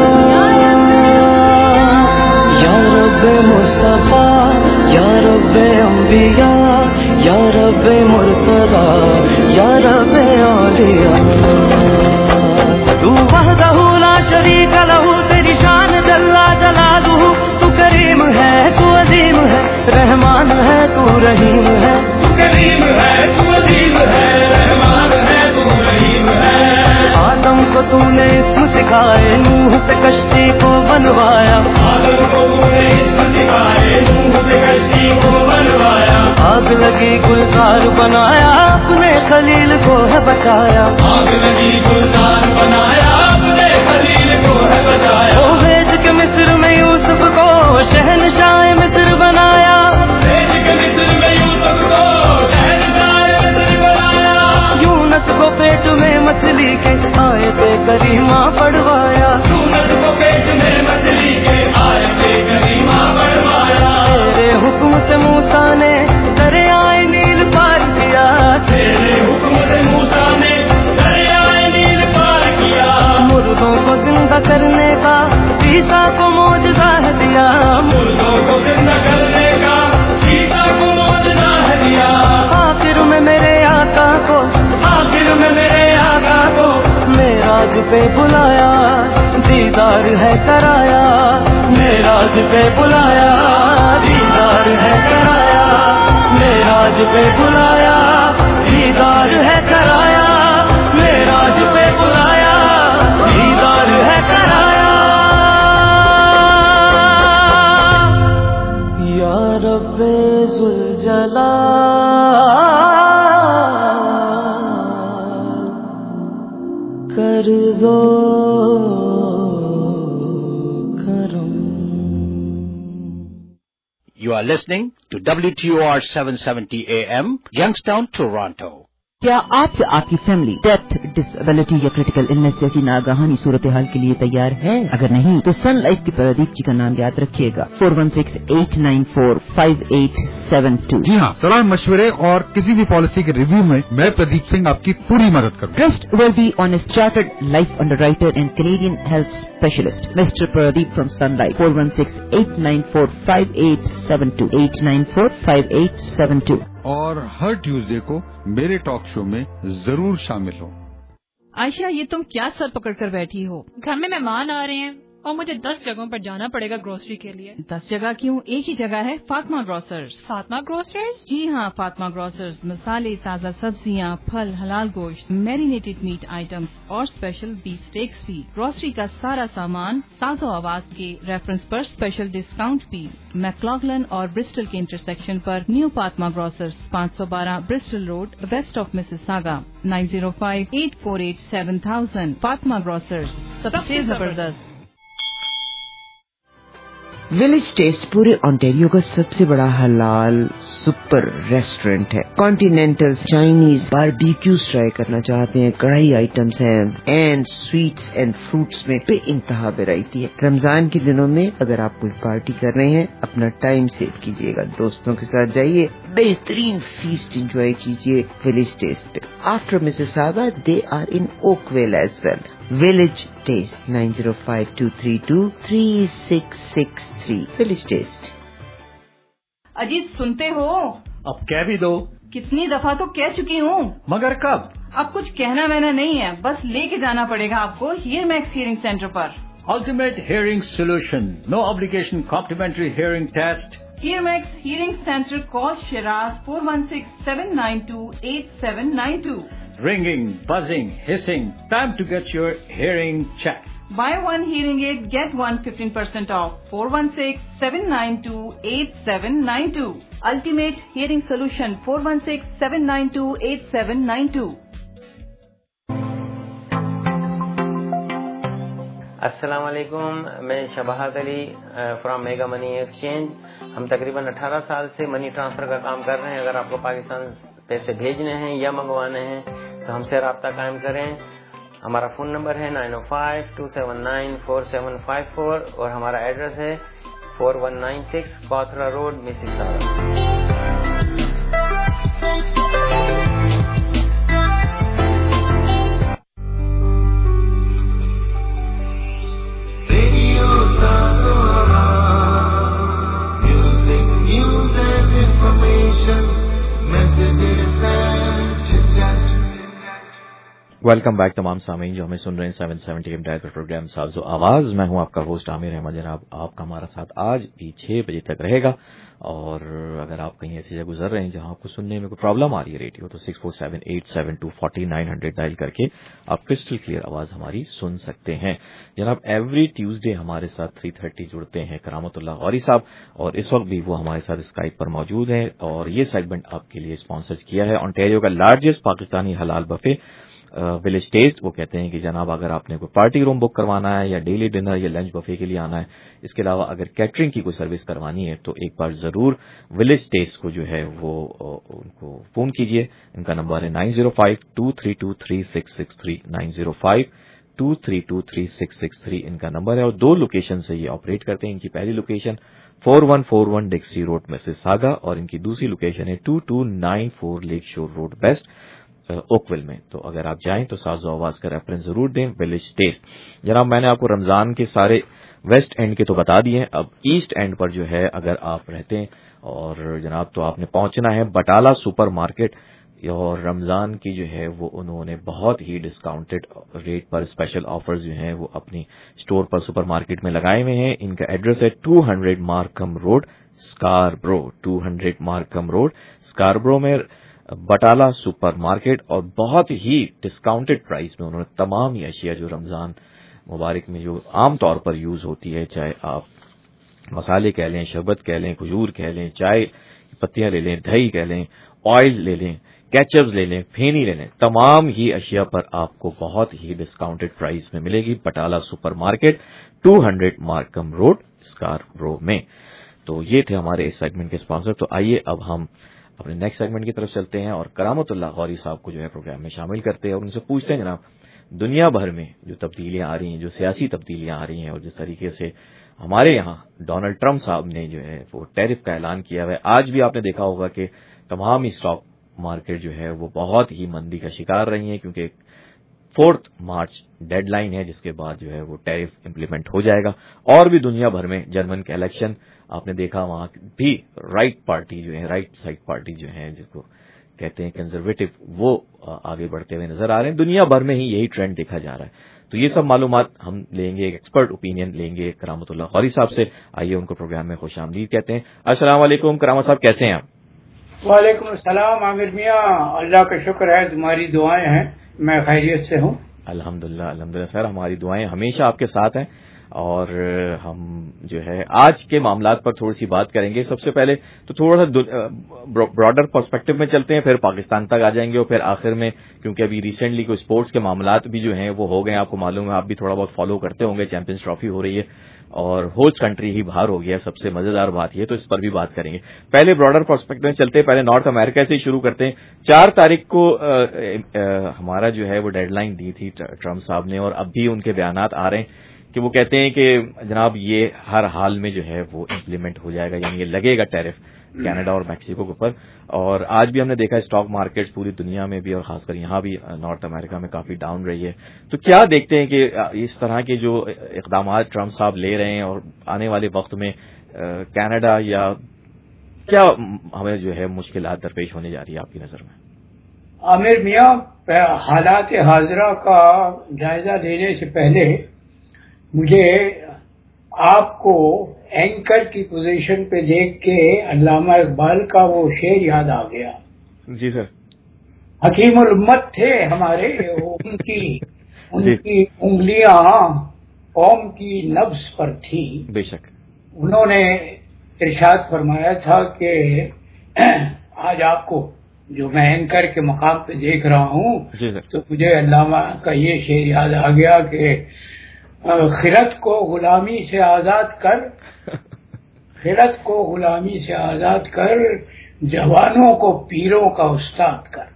या रब मुस्तफा या रब अंबिया, या रब मुर्तजा या रब औलिया। तू वहदहू ला शरीक लहू, तेरी शान जल्ला जलालुहू, तू करीम है तू अजीम है, रहमान है तू रहीम है, तू करीम है तू अजीम है, रहमान है तू रहीम है। आदम को तूने इस्म सिखाए, नूह से कश्ती को बनवाया, आदम को तूने इस्म सिखाए, नूह से कश्ती को बनवाया, आग लगी गुलजार बनाया, अपने खलील को है बचाया, आग लगी गुलजार बनाया, अपने खलील को है बचाया। वो भेज के मिस्र में यूसुफ को शहनशाह मिस्र बनाया, भेज के मिस्र में यूसुफ को शहनशाह मिस्र बनाया। यूनस को पेट में मछली के आयते करीमा पढ़वाया, यूनस को पेट में मछली के आयते करीमा पढ़वाया। तेरे हुक्म से मूसा ने दरियाए नील पार किया, तेरे हुक्म से मूसा ने दरियाए नील पार किया। मुर्दों को जिंदा करने का ईसा को मौजज़ा है दिया, मुर्दों को जिंदा करने का ईसा को मौजज़ा है दिया। आखिर में मेरे आका को, आखिर में मेरे आका को मेराज पे बुलाया, दीदार है कराया, मेराज पे बुलाया, दीदार है कराया, मेराज पे बुलाया, दीदार है कराया, मेराज पे बुलाया, दीदार है कराया। या रब्बे जुल जलाल कर दो करम। You are listening to WTOR 770 AM, Youngstown, Toronto. क्या आप या आपकी फैमिली डेथ, डिसेबिलिटी या क्रिटिकल इलनेस जैसी नागहानी सूरत हाल के लिए तैयार है? अगर नहीं तो सन लाइफ के प्रदीप जी का नाम याद रखिएगा, 4168945872। जी हाँ, सलाह मशवरे और किसी भी पॉलिसी के रिव्यू में मैं प्रदीप सिंह आपकी पूरी मदद करूँगा। Trust will be on his chartered life underwriter and Canadian health specialist, Mr. Pradeep from Sun Life, 4168945872, 8945872। और हर ट्यूसडे को मेरे टॉक शो में जरूर शामिल हो। आयशा, ये तुम क्या सर पकड़ कर बैठी हो? घर में मेहमान आ रहे हैं और मुझे 10 जगहों पर जाना पड़ेगा ग्रोसरी के लिए। 10 जगह क्यों? एक ही जगह है, फातिमा ग्रोसर्स। फातिमा ग्रोसर्स? जी हाँ, फातिमा ग्रोसर्स मसाले, ताज़ा सब्जियाँ, फल, हलाल गोश्त, मैरिनेटेड मीट आइटम्स और स्पेशल बीफ स्टेक्स भी। ग्रोसरी का सारा सामान साज़ो आवाज के रेफरेंस पर स्पेशल डिस्काउंट भी। मैक्लॉगलन और ब्रिस्टल के इंटरसेक्शन पर new Fatima grocers, 512 Bristol road, west of Mississauga, 9058487000। Fatima grocers, सबसे जबरदस्त। विलेज टेस्ट पूरे ऑन्टेरियो का सबसे बड़ा हलाल सुपर रेस्टोरेंट है। कॉन्टिनेंटल, चाइनीज, बारबेक्यूज ट्राई करना चाहते हैं, कढ़ाई आइटम्स हैं, एंड स्वीट्स एंड फ्रूट्स में बेइंतहा वैरायटी है। रमजान के दिनों में अगर आप कोई पार्टी कर रहे हैं, अपना टाइम सेव कीजिएगा, दोस्तों के साथ जाइए, बेहतरीन फीस्ट एंजॉय कीजिए विलेज टेस्ट पे। After Mississauga they are in Oakville as well. Village Taste 9052323663 Village Taste। Ajit सुनते हो? अब कह भी दो। कितनी दफा तो कह चुकी हूँ। मगर कब? अब कुछ कहना वहना नहीं है, बस लेके जाना पड़ेगा आपको हीयर मैक्स हियरिंग सेंटर पर। Ultimate Hearing Solution, no obligation complimentary hearing test. Hear Max Hearing Center, call Shiraz 416-792-8792. Ringing, buzzing, hissing, time to get your hearing checked. Buy one hearing aid, get one 15% off. 416-792-8792. Ultimate Hearing Solution, 416-792-8792. अस्सलाम वालेकुम, मैं Shabahat Ali from mega money exchange. हम तकरीबन 18 साल से money transfer का काम कर रहे हैं। अगर आपको पाकिस्तान पैसे भेजने हैं या मंगवाने हैं तो हमसे रब्ता कायम करें। हमारा फ़ोन नंबर है 905-279-4754 और हमारा एड्रेस है 4196 Cawthra road, Mississauga. Welcome back तमाम सामीन जो हमें सुन रहे हैं 770 एम डायल पर प्रोग्राम साज़ो आवाज़। मैं हूं आपका होस्ट आमिर अहमद जनाब। आपका हमारा साथ आज भी 6 बजे तक रहेगा। और अगर आप कहीं ऐसी जगह गुजर रहे हैं जहां आपको सुनने में कोई प्रॉब्लम आ रही है रेडियो, तो 6478724900 डायल करके आप क्रिस्टल क्लियर आवाज़ हमारी सुन सकते हैं। जनाब एवरी ट्यूसडे हमारे साथ 3:30 जुड़ते हैं करामतुल्लाह गौरी साहब, और इस वक्त भी वो हमारे साथ स्काइप पर मौजूद हैं। और ये सेगमेंट आपके लिए स्पॉन्सर किया है ऑन्टेरियो का लार्जेस्ट पाकिस्तानी हलाल बफे विलेज टेस्ट। वो कहते हैं कि जनाब अगर आपने कोई पार्टी रूम बुक करवाना है या डेली डिनर या लंच बफे के लिए आना है, इसके अलावा अगर कैटरिंग की कोई सर्विस करवानी है तो एक बार जरूर विलेज टेस्ट को जो है वो उनको फोन कीजिए। इनका नंबर है 9052323663 9052323663 इनका नंबर है। और 2 लोकेशन से ये ऑपरेट करते हैं। इनकी पहली लोकेशन 4141 डिक्सी रोड मिसिसागा और इनकी दूसरी लोकेशन है 2294 लेक शोर रोड वेस्ट ओकविल में। तो अगर आप जाएं तो साज़ो आवाज़ का रेफरेंस जरूर दें विलेज टेस्ट। जनाब मैंने आपको रमजान के सारे वेस्ट एंड के तो बता दिए हैं, अब ईस्ट एंड पर जो है अगर आप रहते हैं और जनाब तो आपने पहुंचना है बटाला सुपर मार्केट। और रमजान की जो है वो उन्होंने बहुत ही डिस्काउंटेड रेट पर स्पेशल ऑफर्स जो हैं वो अपनी स्टोर पर सुपर मार्केट में लगाए हुए हैं। इनका एड्रेस है 200 Markham road Scarborough, 200 Markham road Scarborough में बटाला सुपर मार्केट। और बहुत ही डिस्काउंटेड प्राइस में उन्होंने तमाम ही अशिया जो रमजान मुबारक में जो आम तौर पर यूज होती है, चाहे आप मसाले कह लें, शरबत कह लें, खजूर कह लें, चाय पत्तियां ले लें, दही कह लें, ऑयल ले लें, केचप्स ले लें, फेनी ले लें, तमाम ही अशिया पर आपको बहुत ही डिस्काउंटेड प्राइस में मिलेगी Batala super market 200 Markham road Scarborough में। तो ये थे हमारे इस सेगमेंट के स्पॉन्सर। तो आइए अब हम अपने नेक्स्ट सेगमेंट की तरफ चलते हैं और करामतुल्लाह गौरी साहब को जो है प्रोग्राम में शामिल करते हैं और उनसे पूछते हैं जनाब दुनिया भर में जो तब्दीलियां आ रही हैं, जो सियासी तब्दीलियां आ रही हैं और जिस तरीके से हमारे यहाँ डोनाल्ड ट्रंप साहब ने जो है वो टैरिफ का ऐलान किया है। आज भी आपने देखा होगा कि तमाम ही स्टॉक मार्केट जो है वो बहुत ही मंदी का शिकार रही है क्योंकि 4 मार्च डेडलाइन है जिसके बाद जो है वो टैरिफ इम्प्लीमेंट हो जाएगा। और भी दुनिया भर में जर्मन के इलेक्शन आपने देखा, वहां भी राइट पार्टी जो है, राइट साइड पार्टी जो है जिसको कहते हैं कंजर्वेटिव, वो आगे बढ़ते हुए नजर आ रहे हैं। दुनिया भर में ही यही ट्रेंड देखा जा रहा है। तो ये सब मालूमात हम लेंगे, एक एक्सपर्ट ओपिनियन लेंगे करामतुल्लाह गौरी साहब से। आइए उनको प्रोग्राम में खुशामदीद कहते हैं। अस्सलाम वालेकुम करामा साहब, कैसे हैं आप? वालेकुम अस्सलाम आमिर मियां, अल्लाह का शुक्र है, तुम्हारी दुआएं हैं, मैं खैरियत से हूँ। अल्हम्दुलिल्लाह अल्हम्दुलिल्लाह सर, हमारी दुआएं हमेशा आपके साथ हैं। और हम जो है आज के मामलात पर थोड़ी सी बात करेंगे। सबसे पहले तो थोड़ा सा ब्रॉडर पर्सपेक्टिव में चलते हैं, फिर पाकिस्तान तक आ जाएंगे और फिर आखिर में क्योंकि अभी रिसेंटली कोई स्पोर्ट्स के मामलात भी जो हैं वो हो गए, आपको मालूम है, आप भी थोड़ा बहुत फॉलो करते होंगे, चैंपियंस ट्रॉफी हो रही है اور ہوسٹ کنٹری ہی باہر ہو گیا. سب سے مزیدار بات یہ, تو اس پر بھی بات کریں گے. پہلے براڈر پرسپیکٹو میں چلتے ہیں, پہلے نارتھ امریکہ سے ہی شروع کرتے ہیں. 4 تاریخ کو ہمارا جو ہے وہ ڈیڈ لائن دی تھی ٹرمپ صاحب نے, اور اب بھی ان کے بیانات آ رہے ہیں کہ وہ کہتے ہیں کہ جناب یہ ہر حال میں جو ہے وہ امپلیمنٹ ہو جائے گا, یعنی یہ لگے گا ٹیرف کینیڈا اور میکسیکو کے اوپر. اور آج بھی ہم نے دیکھا اسٹاک مارکیٹ پوری دنیا میں بھی اور خاص کر یہاں بھی نارتھ امریکہ میں کافی ڈاؤن رہی ہے. تو کیا دیکھتے ہیں کہ اس طرح کے جو اقدامات ٹرمپ صاحب لے رہے ہیں اور آنے والے وقت میں کینیڈا یا کیا ہمیں جو ہے مشکلات درپیش ہونے جا رہی ہے آپ کی نظر میں؟ عامر میاں, حالات حاضرہ کا جائزہ لینے سے پہلے مجھے آپ کو اینکر کی پوزیشن پہ دیکھ کے علامہ اقبال کا وہ شعر یاد آ گیا. جی سر. حکیم الامت تھے ہمارے, ان کی انگلیاں قوم کی نبض پر تھی. بے شک. انہوں نے ارشاد فرمایا تھا کہ آج آپ کو جو میں اینکر کے مقام پہ دیکھ رہا ہوں, تو مجھے علامہ کا یہ شعر یاد آ گیا کہ خرد کو غلامی سے آزاد کر, خرد کو غلامی سے آزاد کر, جوانوں کو پیروں کا استاد کر.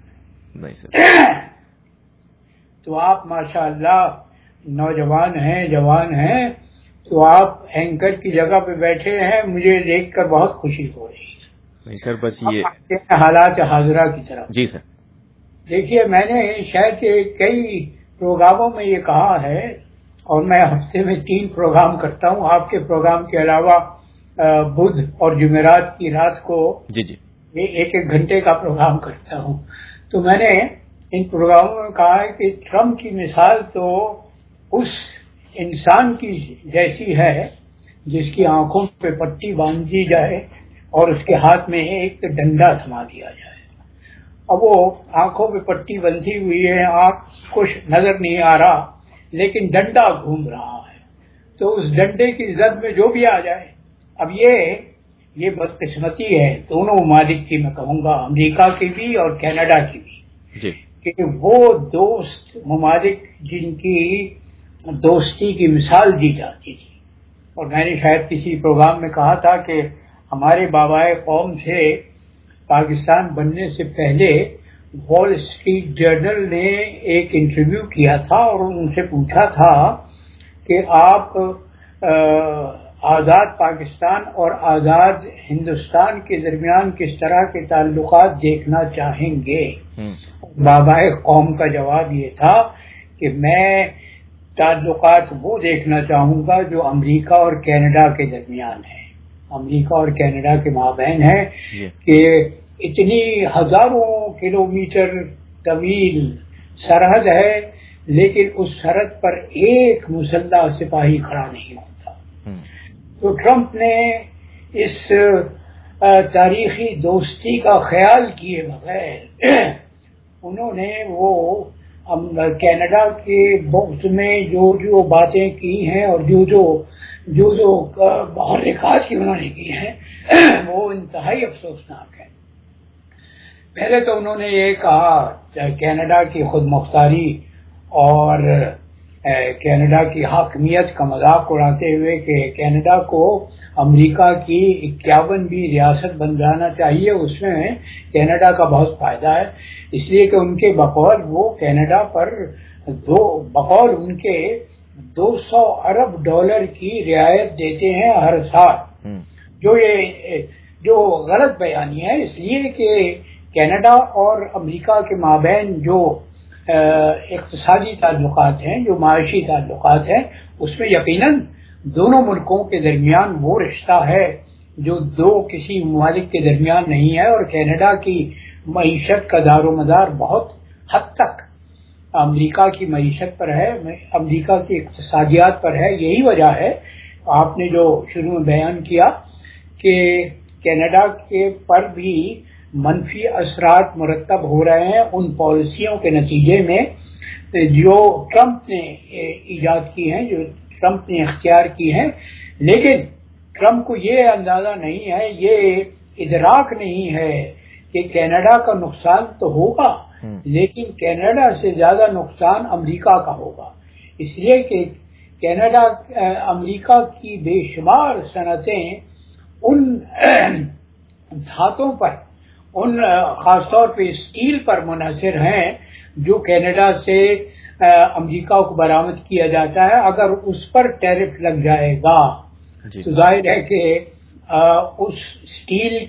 تو آپ ماشاءاللہ نوجوان ہیں, جوان ہیں, تو آپ اینکر کی جگہ پہ بیٹھے ہیں, مجھے دیکھ کر بہت خوشی ہو رہی ہے. نہیں سر, بس یہ حالات حاضرہ کی طرف. جی سر. دیکھیے, میں نے شاید کئی پروگراموں میں یہ کہا ہے, اور میں ہفتے میں 3 پروگرام کرتا ہوں, آپ کے پروگرام کے علاوہ بدھ اور جمعرات کی رات کو ایک گھنٹے کا پروگرام کرتا ہوں. تو میں نے ان پروگراموں میں کہا ہے کہ ٹرمپ کی مثال تو اس انسان کی جیسی ہے جس کی آنکھوں پہ پٹی باندھ دی جائے اور اس کے ہاتھ میں ایک ڈنڈا تھما دیا جائے. اب وہ آنکھوں پہ پٹی بندھی ہوئی ہے, آنکھ کچھ نظر نہیں آ رہا, لیکن ڈنڈا گھوم رہا ہے. تو اس ڈنڈے کی زد میں جو بھی آ جائے. اب یہ بدقسمتی ہے دونوں ممالک کی, میں کہوں گا امریکہ کی بھی اور کینیڈا کی بھی, کہ وہ دوست ممالک جن کی دوستی کی مثال دی جاتی تھی. اور میں نے شاید کسی پروگرام میں کہا تھا کہ ہمارے بابائے قوم سے پاکستان بننے سے پہلے وال اسٹریٹ جرنل نے ایک انٹرویو کیا تھا اور ان سے پوچھا تھا کہ آپ آزاد پاکستان اور آزاد ہندوستان کے درمیان کس طرح کے تعلقات دیکھنا چاہیں گے. بابائے قوم کا جواب یہ تھا کہ میں تعلقات وہ دیکھنا چاہوں گا جو امریکہ اور کینیڈا کے درمیان ہے, امریکہ اور کینیڈا کے مابین ہے, کہ اتنی ہزاروں کلومیٹر طویل سرحد ہے لیکن اس سرحد پر ایک مسلح سپاہی کھڑا نہیں ہوتا. تو ٹرمپ نے اس تاریخی دوستی کا خیال کیے بغیر انہوں نے وہ کینیڈا کے بغض میں جو باتیں کی ہیں اور جو محرکات کی انہوں نے کی ہیں وہ انتہائی افسوسناک ہے. پہلے تو انہوں نے یہ کہا کینیڈا کی خود مختاری اور کینیڈا کی حاکمیت کا مذاق اڑاتے ہوئے کہ کینیڈا کو امریکہ کی 51ویں ریاست بن جانا چاہیے, اس میں کینیڈا کا بہت فائدہ ہے, اس لیے کہ ان کے بقول وہ کینیڈا پر بقول ان کے $200 ارب کی رعایت دیتے ہیں ہر سال, جو غلط بیانی ہے, اس لیے کہ کینیڈا اور امریکہ کے مابین جو اقتصادی تعلقات ہیں, جو معاشی تعلقات ہیں, اس میں یقیناً دونوں ملکوں کے درمیان وہ رشتہ ہے جو کسی ممالک کے درمیان نہیں ہے, اور کینیڈا کی معیشت کا دار و مدار بہت حد تک امریکہ کی معیشت پر ہے, امریکہ کی اقتصادیات پر ہے. یہی وجہ ہے آپ نے جو شروع میں بیان کیا کہ کینیڈا کے پر بھی منفی اثرات مرتب ہو رہے ہیں ان پالیسیوں کے نتیجے میں جو ٹرمپ نے ایجاد کی ہیں, جو ٹرمپ نے اختیار کی ہیں. لیکن ٹرمپ کو یہ اندازہ نہیں ہے, یہ ادراک نہیں ہے کہ کینیڈا کا نقصان تو ہوگا لیکن کینیڈا سے زیادہ نقصان امریکہ کا ہوگا, اس لیے کہ کینیڈا امریکہ کی بے شمار صنعتیں ان دھاتوں پر، ان خاص طور پہ اسٹیل پر منحصر ہیں جو کینیڈا سے امریکہ کو برآمد کیا جاتا ہے. اگر اس پر ٹیرف لگ جائے گا تو ظاہر ہے کہ اس اسٹیل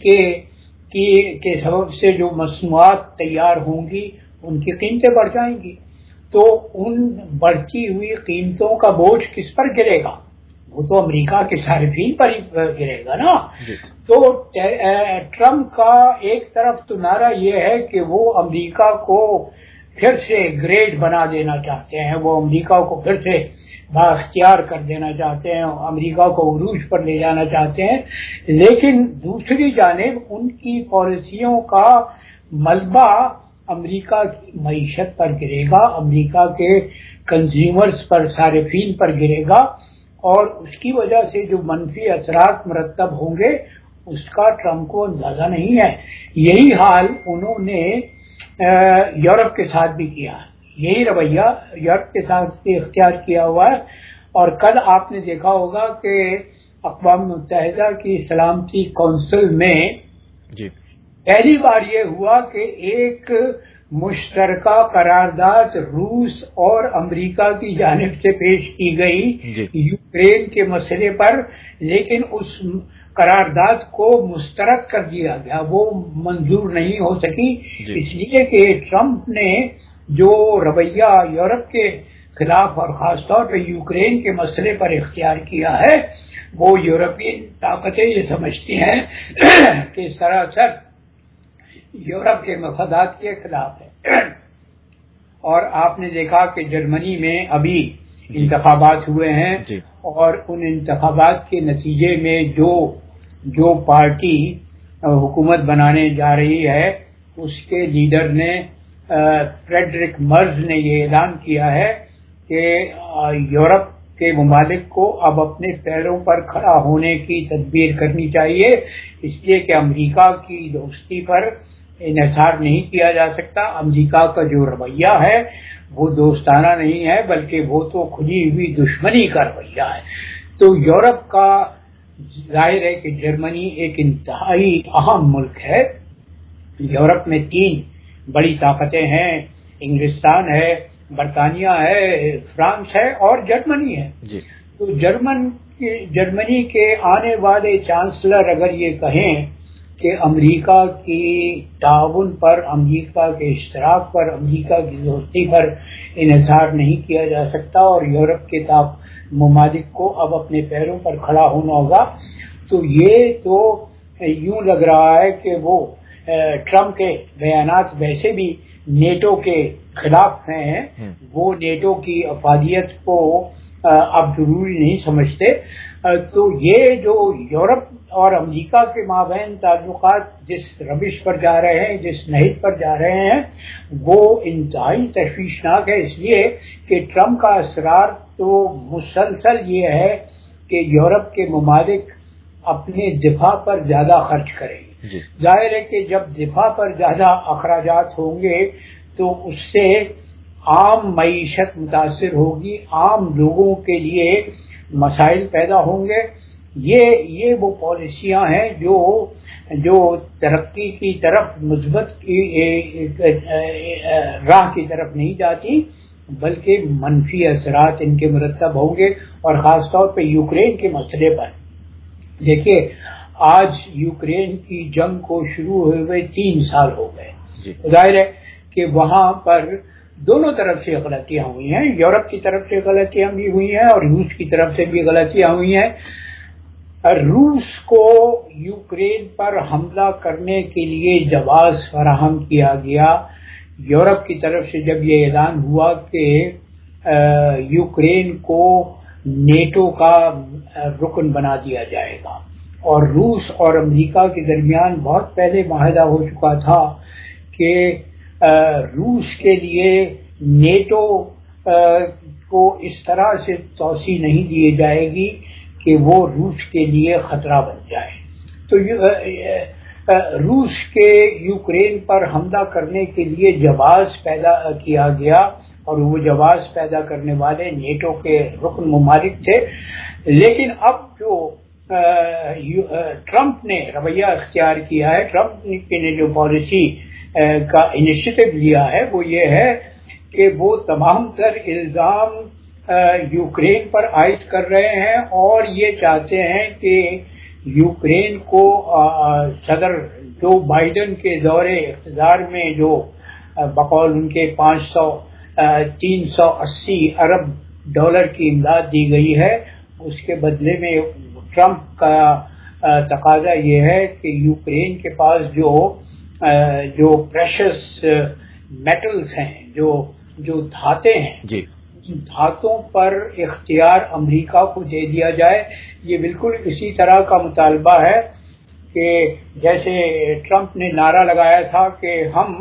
کے سبب سے جو مصنوعات تیار ہوں گی ان کی قیمتیں بڑھ جائیں گی. تو ان بڑھتی ہوئی قیمتوں کا بوجھ کس پر گرے گا؟ وہ تو امریکہ کے صارفین پر ہی گرے گا نا. تو ٹرمپ کا ایک طرف تو نعرہ یہ ہے کہ وہ امریکہ کو پھر سے گریٹ بنا دینا چاہتے ہیں، وہ امریکہ کو پھر سے بااختیار کر دینا چاہتے ہیں، امریکہ کو عروج پر لے جانا چاہتے ہیں. لیکن دوسری جانب ان کی پالیسیوں کا ملبہ امریکہ کی معیشت پر گرے گا، امریکہ کے کنزیومرز پر، صارفین پر گرے گا، اور اس کی وجہ سے جو منفی اثرات مرتب ہوں گے اس کا ٹرمپ کو اندازہ نہیں ہے. یہی حال انہوں نے یورپ کے ساتھ بھی کیا ہے، یہی رویہ یورپ کے ساتھ بھی اختیار کیا ہوا ہے. اور کل آپ نے دیکھا ہوگا کہ اقوام متحدہ کی سلامتی کونسل میں پہلی بار یہ ہوا کہ ایک مشترکہ قرارداد روس اور امریکہ کی جانب سے پیش کی گئی یوکرین کے مسئلے پر، لیکن اس قرارداد کو مسترد کر دیا گیا، وہ منظور نہیں ہو سکی. اس لیے کہ ٹرمپ نے جو رویہ یورپ کے خلاف اور خاص طور پہ یوکرین کے مسئلے پر اختیار کیا ہے، وہ یورپی طاقتیں یہ سمجھتی ہیں کہ سراسر یورپ کے مفادات کے خلاف ہے. اور آپ نے دیکھا کہ جرمنی میں ابھی انتخابات ہوئے ہیں، اور ان انتخابات کے نتیجے میں جو پارٹی حکومت بنانے جا رہی ہے اس کے لیڈر نے فریڈرک مرز نے یہ اعلان کیا ہے کہ یورپ کے ممالک کو اب اپنے پیروں پر کھڑا ہونے کی تدبیر کرنی چاہیے، اس لیے کہ امریکہ کی دوستی پر انحصار نہیں کیا جا سکتا. امریکہ کا جو رویہ ہے وہ دوستانہ نہیں ہے، بلکہ وہ تو کھلی ہوئی دشمنی کا رویہ ہے. تو یورپ کا ظاہر ہے کہ جرمنی ایک انتہائی اہم ملک ہے. یورپ میں 3 بڑی طاقتیں ہیں، انگلستان ہے، برطانیہ ہے، فرانس ہے اور جرمنی ہے. تو جرمنی کے آنے والے چانسلر اگر یہ کہیں کہ امریکہ کی تعاون پر، امریکہ کے اشتراک پر، امریکہ کی دوستی پر انحصار نہیں کیا جا سکتا اور یورپ کے ممالک کو اب اپنے پیروں پر کھڑا ہونا ہوگا، تو یہ تو یوں لگ رہا ہے کہ وہ ٹرمپ کے بیانات ویسے بھی نیٹو کے خلاف ہیں، وہ نیٹو کی افادیت کو اب ضروری نہیں سمجھتے. تو یہ جو یورپ اور امریکہ کے مابین تعلقات جس روش پر جا رہے ہیں، جس نہج پر جا رہے ہیں، وہ انتہائی تشویشناک ہے. اس لیے کہ ٹرمپ کا اصرار تو مسلسل یہ ہے کہ یورپ کے ممالک اپنے دفاع پر زیادہ خرچ کریں. ظاہر ہے کہ جب دفاع پر زیادہ اخراجات ہوں گے تو اس سے عام معیشت متاثر ہوگی، عام لوگوں کے لیے مسائل پیدا ہوں گے. یہ وہ پالیسیاں ہیں جو ترقی کی طرف، مثبت کی راہ کی طرف نہیں جاتی، بلکہ منفی اثرات ان کے مرتب ہوں گے. اور خاص طور پہ یوکرین کے مسئلے پر دیکھیے، آج یوکرین کی جنگ کو شروع ہوئے 3 سال ہو گئے. ظاہر ہے کہ وہاں پر دونوں طرف سے غلطیاں ہوئی ہیں، یورپ کی طرف سے غلطیاں بھی ہوئی ہیں اور روس کی طرف سے بھی غلطیاں ہوئی ہیں. روس کو یوکرین پر حملہ کرنے کے لیے جواز فراہم کیا گیا. یورپ کی طرف سے جب یہ اعلان ہوا کہ یوکرین کو نیٹو کا رکن بنا دیا جائے گا، اور روس اور امریکہ کے درمیان بہت پہلے معاہدہ ہو چکا تھا کہ روس کے لیے نیٹو کو اس طرح سے توسیع نہیں دی جائے گی کہ وہ روس کے لیے خطرہ بن جائے. تو روس کے یوکرین پر حملہ کرنے کے لیے جواز پیدا کیا گیا اور وہ جواز پیدا کرنے والے نیٹو کے رکن ممالک تھے. لیکن اب جو ٹرمپ نے رویہ اختیار کیا ہے، ٹرمپ نے جو پالیسی کا انیشیٹو لیا ہے وہ یہ ہے کہ وہ تمام تر الزام یوکرین پر عائد کر رہے ہیں اور یہ چاہتے ہیں کہ یوکرین کو صدر جو بائیڈن کے دور اقتدار میں جو بقول ان کے 380 ارب ڈالر کی امداد دی گئی ہے، اس کے بدلے میں ٹرمپ کا تقاضا یہ ہے کہ یوکرین کے پاس جو پریشس میٹلز ہیں، جو دھاتیں ہیں، جی، دھاتوں پر اختیار امریکہ کو دے دیا جائے. یہ بالکل اسی طرح کا مطالبہ ہے کہ جیسے ٹرمپ نے نعرہ لگایا تھا کہ ہم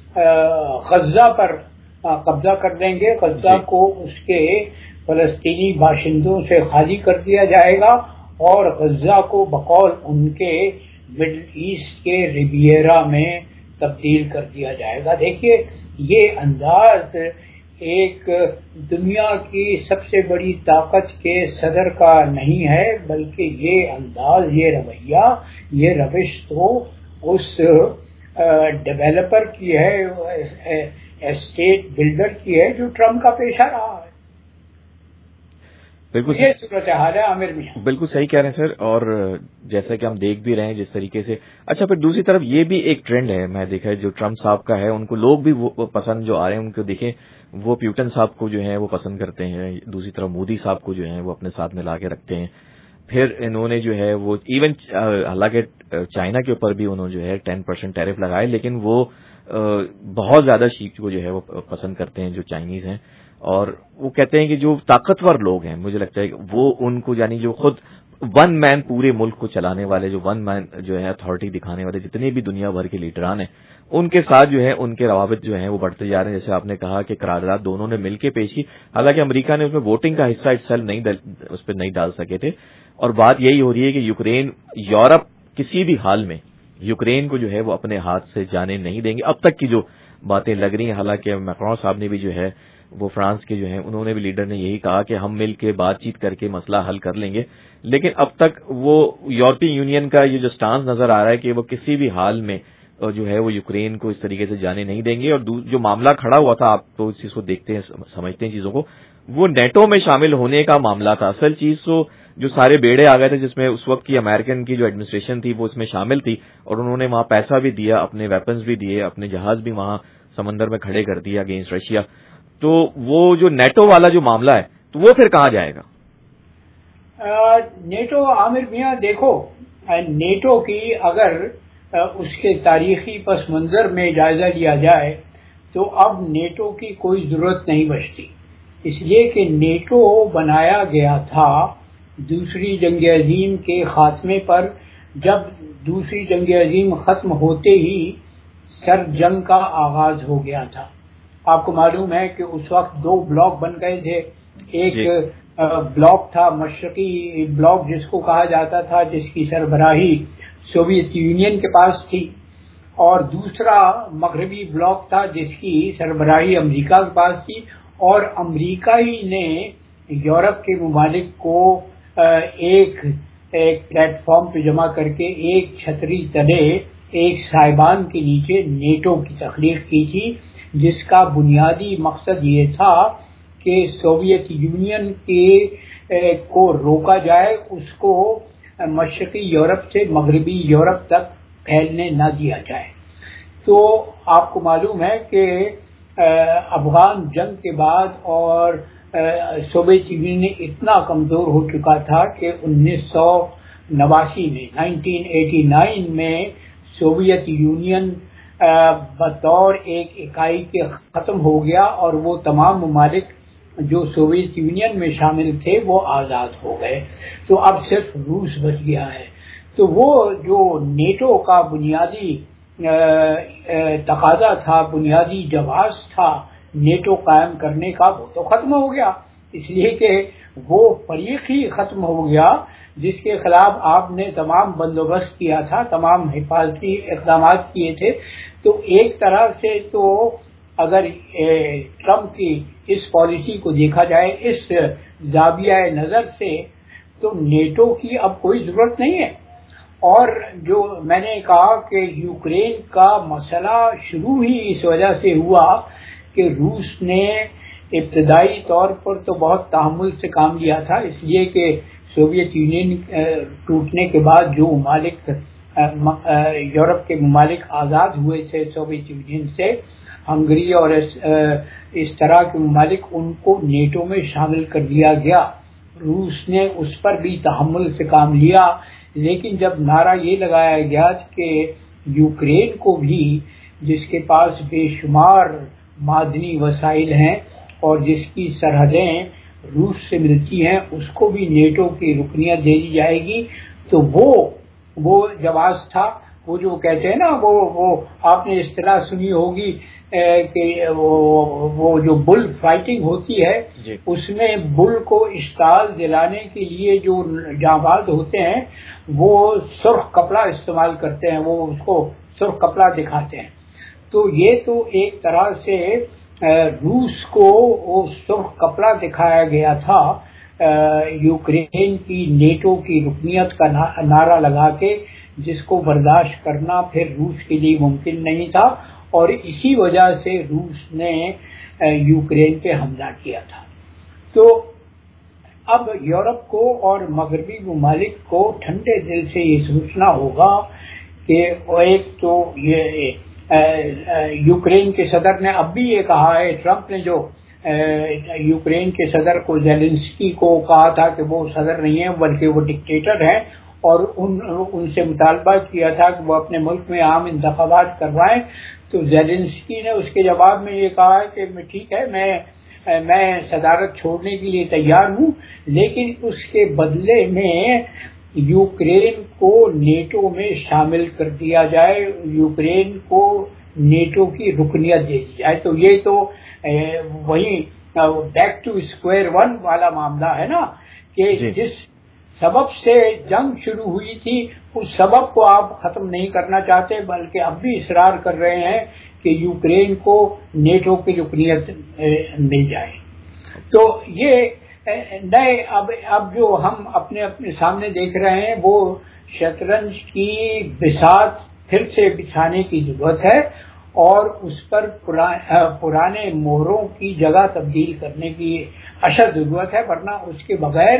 غزہ پر قبضہ کر لیں گے، غزہ کو اس کے فلسطینی باشندوں سے خالی کر دیا جائے گا اور غزہ کو بقول ان کے مڈل ایسٹ کے ریویرا میں تبدیل کر دیا جائے گا. دیکھیے یہ انداز ایک دنیا کی سب سے بڑی طاقت کے صدر کا نہیں ہے، بلکہ یہ انداز، یہ رویہ، یہ روش تو اس ڈیولپر کی ہے، اسٹیٹ بلڈر کی ہے جو ٹرمپ کا پیشہ رہا ہے. بالکل یہ صورتحال ہے عامر میاں. بالکل صحیح کہہ رہے ہیں سر. اور جیسا کہ ہم دیکھ بھی رہے ہیں جس طریقے سے، اچھا پھر دوسری طرف یہ بھی ایک ٹرینڈ ہے میں دیکھا ہے جو ٹرمپ صاحب کا ہے، ان کو لوگ بھی وہ پسند جو آ رہے ہیں، ان کو دیکھیں وہ پیوٹن صاحب کو جو ہے وہ پسند کرتے ہیں، دوسری طرف مودی صاحب کو جو ہے وہ اپنے ساتھ ملا کے رکھتے ہیں. پھر انہوں نے جو ہے وہ ایون حالانکہ چائنا کے اوپر بھی انہوں نے جو ہے 10% ٹیرف لگائے، لیکن وہ بہت زیادہ شیپ کو جو ہے وہ پسند کرتے ہیں جو چائنیز ہیں. اور وہ کہتے ہیں کہ جو طاقتور لوگ ہیں، مجھے لگتا ہے کہ وہ ان کو یعنی جو خود ون مین پورے ملک کو چلانے والے، جو ون مین جو ہے اتھارٹی دکھانے والے جتنے بھی دنیا بھر کے لیڈران ہیں، ان کے ساتھ جو ہے ان کے روابط جو ہیں وہ بڑھتے جا رہے ہیں. جیسے آپ نے کہا کہ قرارداد دونوں نے مل کے پیش کی، حالانکہ امریکہ نے اس میں ووٹنگ کا حصہ اس پہ نہیں ڈال سکے تھے. اور بات یہی ہو رہی ہے کہ یورپ کسی بھی حال میں یوکرین کو جو ہے وہ اپنے ہاتھ سے جانے نہیں دیں گے. اب تک کی جو باتیں لگ رہی ہیں، حالانکہ میکرون صاحب نے بھی جو ہے وہ فرانس کے جو ہیں انہوں نے بھی لیڈر نے یہی کہا کہ ہم مل کے بات چیت کر کے مسئلہ حل کر لیں گے، لیکن اب تک وہ یورپی یونین کا یہ جو سٹانس نظر آ رہا ہے کہ وہ کسی بھی حال میں جو ہے وہ یوکرین کو اس طریقے سے جانے نہیں دیں گے. اور جو معاملہ کھڑا ہوا تھا، آپ تو اس چیز کو دیکھتے ہیں سمجھتے ہیں چیزوں کو، وہ نیٹو میں شامل ہونے کا معاملہ تھا. اصل چیز تو جو سارے بیڑے آ گئے تھے جس میں اس وقت کی امریکن کی جو ایڈمنسٹریشن تھی وہ اس میں شامل تھی، اور انہوں نے وہاں پیسہ بھی دیا، اپنے ویپنز بھی دیے، اپنے جہاز بھی وہاں سمندر میں کھڑے کر دیا اگینسٹ رشیا. تو وہ جو نیٹو والا جو معاملہ ہے تو وہ پھر کہاں جائے گا؟ نیٹو عامر میاں دیکھو، نیٹو کی اگر اس کے تاریخی پس منظر میں جائزہ لیا جائے تو اب نیٹو کی کوئی ضرورت نہیں بچتی، اس لیے کہ نیٹو بنایا گیا تھا دوسری جنگ عظیم کے خاتمے پر. جب دوسری جنگ عظیم ختم ہوتے ہی سرد جنگ کا آغاز ہو گیا تھا. آپ کو معلوم ہے کہ اس وقت 2 بلاک بن گئے تھے. ایک بلاک تھا مشرقی بلاک جس کو کہا جاتا تھا، جس کی سربراہی سوویت یونین کے پاس تھی، اور دوسرا مغربی بلاک تھا جس کی سربراہی امریکہ کے پاس تھی. اور امریکہ ہی نے یورپ کے ممالک کو ایک پلیٹ فارم پہ جمع کر کے ایک چھتری تلے ایک سائبان کے نیچے نیٹو کی تخلیق کی تھی، جس کا بنیادی مقصد یہ تھا کہ سوویت یونین کو روکا جائے، اس کو مشرقی یورپ سے مغربی یورپ تک پھیلنے نہ دیا جائے. تو آپ کو معلوم ہے کہ افغان جنگ کے بعد اور سوویت یونین اتنا کمزور ہو چکا تھا کہ 1989 میں سوویت یونین بطور ایک اکائی کے ختم ہو گیا، اور وہ تمام ممالک جو سوویت یونین میں شامل تھے وہ آزاد ہو گئے. تو اب صرف روس بچ گیا ہے. تو وہ جو نیٹو کا بنیادی تقاضا تھا، بنیادی جواز تھا نیٹو قائم کرنے کا، وہ تو ختم ہو گیا، اس لیے کہ وہ فریق ہی ختم ہو گیا جس کے خلاف آپ نے تمام بندوبست کیا تھا، تمام حفاظتی اقدامات کیے تھے. تو ایک طرح سے تو اگر ٹرمپ کی اس پالیسی کو دیکھا جائے اس زاویہ نظر سے تو نیٹو کی اب کوئی ضرورت نہیں ہے. اور جو میں نے کہا کہ یوکرین کا مسئلہ شروع ہی اس وجہ سے ہوا کہ روس نے ابتدائی طور پر تو بہت تحمل سے کام لیا تھا، اس لیے کہ سوویت یونین ٹوٹنے کے بعد جو ممالک یورپ کے ممالک آزاد ہوئے تھے سوویت یونین سے، ہنگری اور اس طرح کے ممالک، ان کو نیٹو میں شامل کر دیا گیا. روس نے اس پر بھی تحمل سے کام لیا، لیکن جب نعرہ یہ لگایا گیا کہ یوکرین کو بھی، جس کے پاس بے شمار معدنی وسائل ہیں اور جس کی سرحدیں روس سے ملتی ہیں، اس کو بھی نیٹو کی رکنیت دے دی جائے گی، تو وہ جواز تھا. وہ جو کہتے ہیں نا، وہ آپ نے اصطلاح سنی ہوگی کہ وہ جو بل فائٹنگ ہوتی ہے، اس میں بل کو اشتعال دلانے کے لیے جو جانباز ہوتے ہیں وہ سرخ کپڑا استعمال کرتے ہیں، وہ اس کو سرخ کپڑا دکھاتے ہیں. تو یہ تو ایک طرح سے روس کو وہ سرخ کپڑا دکھایا گیا تھا یوکرین کی نیٹو کی رکنیت کا نعرہ لگا کے، جس کو برداشت کرنا پھر روس کے لیے ممکن نہیں تھا، اور اسی وجہ سے روس نے یوکرین پہ حملہ کیا تھا. تو اب یورپ کو اور مغربی ممالک کو ٹھنڈے دل سے یہ سوچنا ہوگا کہ ایک تو یہ یوکرین کے صدر نے اب بھی یہ کہا ہے، ٹرمپ نے جو یوکرین کے صدر کو زیلنسکی کو کہا تھا کہ وہ صدر نہیں ہے بلکہ وہ ڈکٹیٹر ہیں، اور ان سے مطالبہ کیا تھا کہ وہ اپنے ملک میں عام انتخابات کروائیں، تو زیلنسکی نے اس کے جواب میں یہ کہا کہ ٹھیک ہے، میں صدارت چھوڑنے کے لیے تیار ہوں، لیکن اس کے بدلے میں یوکرین کو نیٹو میں شامل کر دیا جائے، یوکرین کو نیٹو کی رکنیت دے دی جائے. تو یہ تو وہی بیک ٹو اسکوائر ون والا معاملہ ہے نا، کہ جس سبب سے جنگ شروع ہوئی تھی اس سبب کو آپ ختم نہیں کرنا چاہتے، بلکہ اب بھی اصرار کر رہے ہیں کہ یوکرین کو نیٹو کی رکنیت مل جائے. تو یہ نئے اب جو ہم اپنے سامنے دیکھ رہے ہیں وہ شطرنج کی بساط پھر سے بچھانے کی ضرورت ہے، اور اس پر پرانے مہروں کی جگہ تبدیل کرنے کی اشد ضرورت ہے، ورنہ اس کے بغیر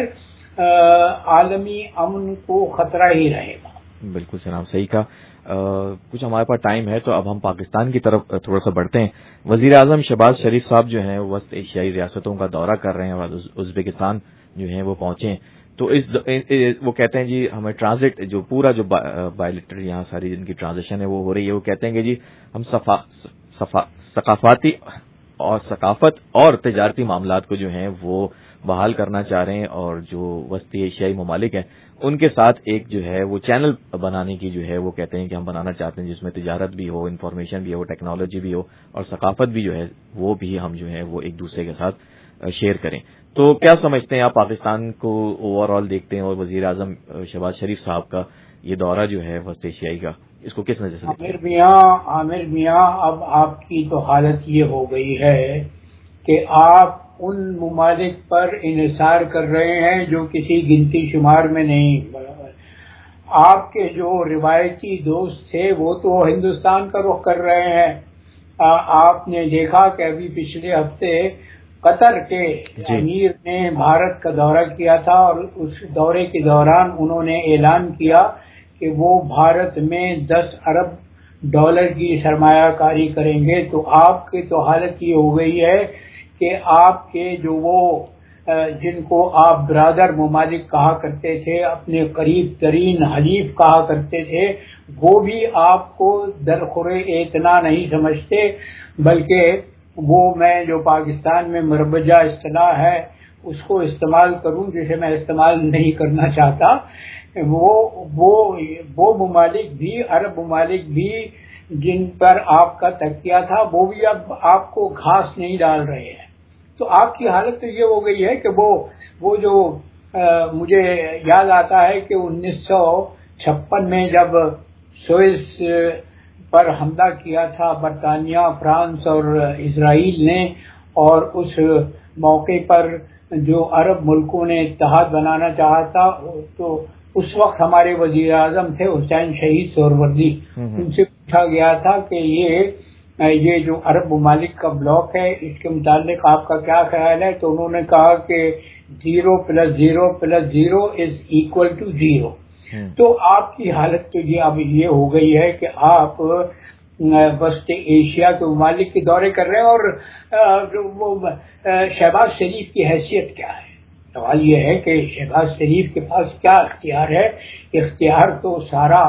عالمی امن کو خطرہ ہی رہے گا. بالکل جناب، صحیح کہا. کچھ ہمارے پاس ٹائم ہے تو اب ہم پاکستان کی طرف تھوڑا سا بڑھتے ہیں. وزیر اعظم شہباز شریف صاحب جو ہیں وسط ایشیائی ریاستوں کا دورہ کر رہے ہیں اور ازبکستان جو ہیں وہ پہنچے ہیں. تو وہ کہتے ہیں جی ہمیں ٹرانزٹ جو پورا جو بائیلیٹرل یہاں ساری جن کی ٹرانزیکشن ہے وہ ہو رہی ہے، وہ کہتے ہیں کہ جی ہم ثقافت اور تجارتی معاملات کو جو ہیں وہ بحال کرنا چاہ رہے ہیں، اور جو وسطی ایشیائی ممالک ہیں ان کے ساتھ ایک جو ہے وہ چینل بنانے کی جو ہے وہ کہتے ہیں کہ ہم بنانا چاہتے ہیں جس میں تجارت بھی ہو، انفارمیشن بھی ہو، ٹیکنالوجی بھی ہو، اور ثقافت بھی جو ہے وہ بھی ہم جو ہے وہ ایک دوسرے کے ساتھ شیئر کریں. تو کیا سمجھتے ہیں آپ پاکستان کو اوور آل دیکھتے ہیں، اور وزیر اعظم شہباز شریف صاحب کا یہ دورہ جو ہے وسط ایشیائی کا، اس کو کس نظر سے دیکھتے ہیں؟ عامر میاں اب آپ کی تو حالت یہ ہو گئی ہے کہ آپ ان ممالک پر انحصار کر رہے ہیں جو کسی گنتی شمار میں نہیں. آپ کے جو روایتی دوست تھے وہ تو ہندوستان کا رخ کر رہے ہیں. آپ نے دیکھا کہ ابھی پچھلے ہفتے قطر کے امیر نے بھارت کا دورہ کیا تھا، اور اس دورے کے دوران انہوں نے اعلان کیا کہ وہ بھارت میں $10 ارب کی سرمایہ کاری کریں گے. تو آپ کی تو حالت یہ ہو گئی ہے کہ آپ کے جو وہ جن کو آپ برادر ممالک کہا کرتے تھے، اپنے قریب ترین حلیف کہا کرتے تھے، وہ بھی آپ کو درخورِ اعتنا نہیں سمجھتے، بلکہ وہ میں جو پاکستان میں مربجہ اصطلاح ہے اس کو استعمال کروں جسے میں استعمال نہیں کرنا چاہتا، وہ ممالک بھی، عرب ممالک بھی جن پر آپ کا تکیہ تھا، وہ بھی اب آپ کو گھاس نہیں ڈال رہے ہیں. تو آپ کی حالت تو یہ ہو گئی ہے کہ وہ جو مجھے یاد آتا ہے کہ 1956 میں جب سوئس پر حملہ کیا تھا برطانیہ، فرانس اور اسرائیل نے، اور اس موقع پر جو عرب ملکوں نے اتحاد بنانا چاہا تھا، تو اس وقت ہمارے وزیر اعظم تھے حسین شہید سہروردی، ان سے پوچھا گیا تھا کہ یہ جو عرب ممالک کا بلاک ہے اس کے متعلق آپ کا کیا خیال ہے؟ تو انہوں نے کہا کہ 0 + 0 + 0 = 0۔ تو آپ کی حالت تو یہ اب یہ ہو گئی ہے کہ آپ وسط ایشیا کے ممالک کے دورے کر رہے ہیں، اور شہباز شریف کی حیثیت کیا ہے؟ سوال یہ ہے کہ شہباز شریف کے پاس کیا اختیار ہے؟ اختیار تو سارا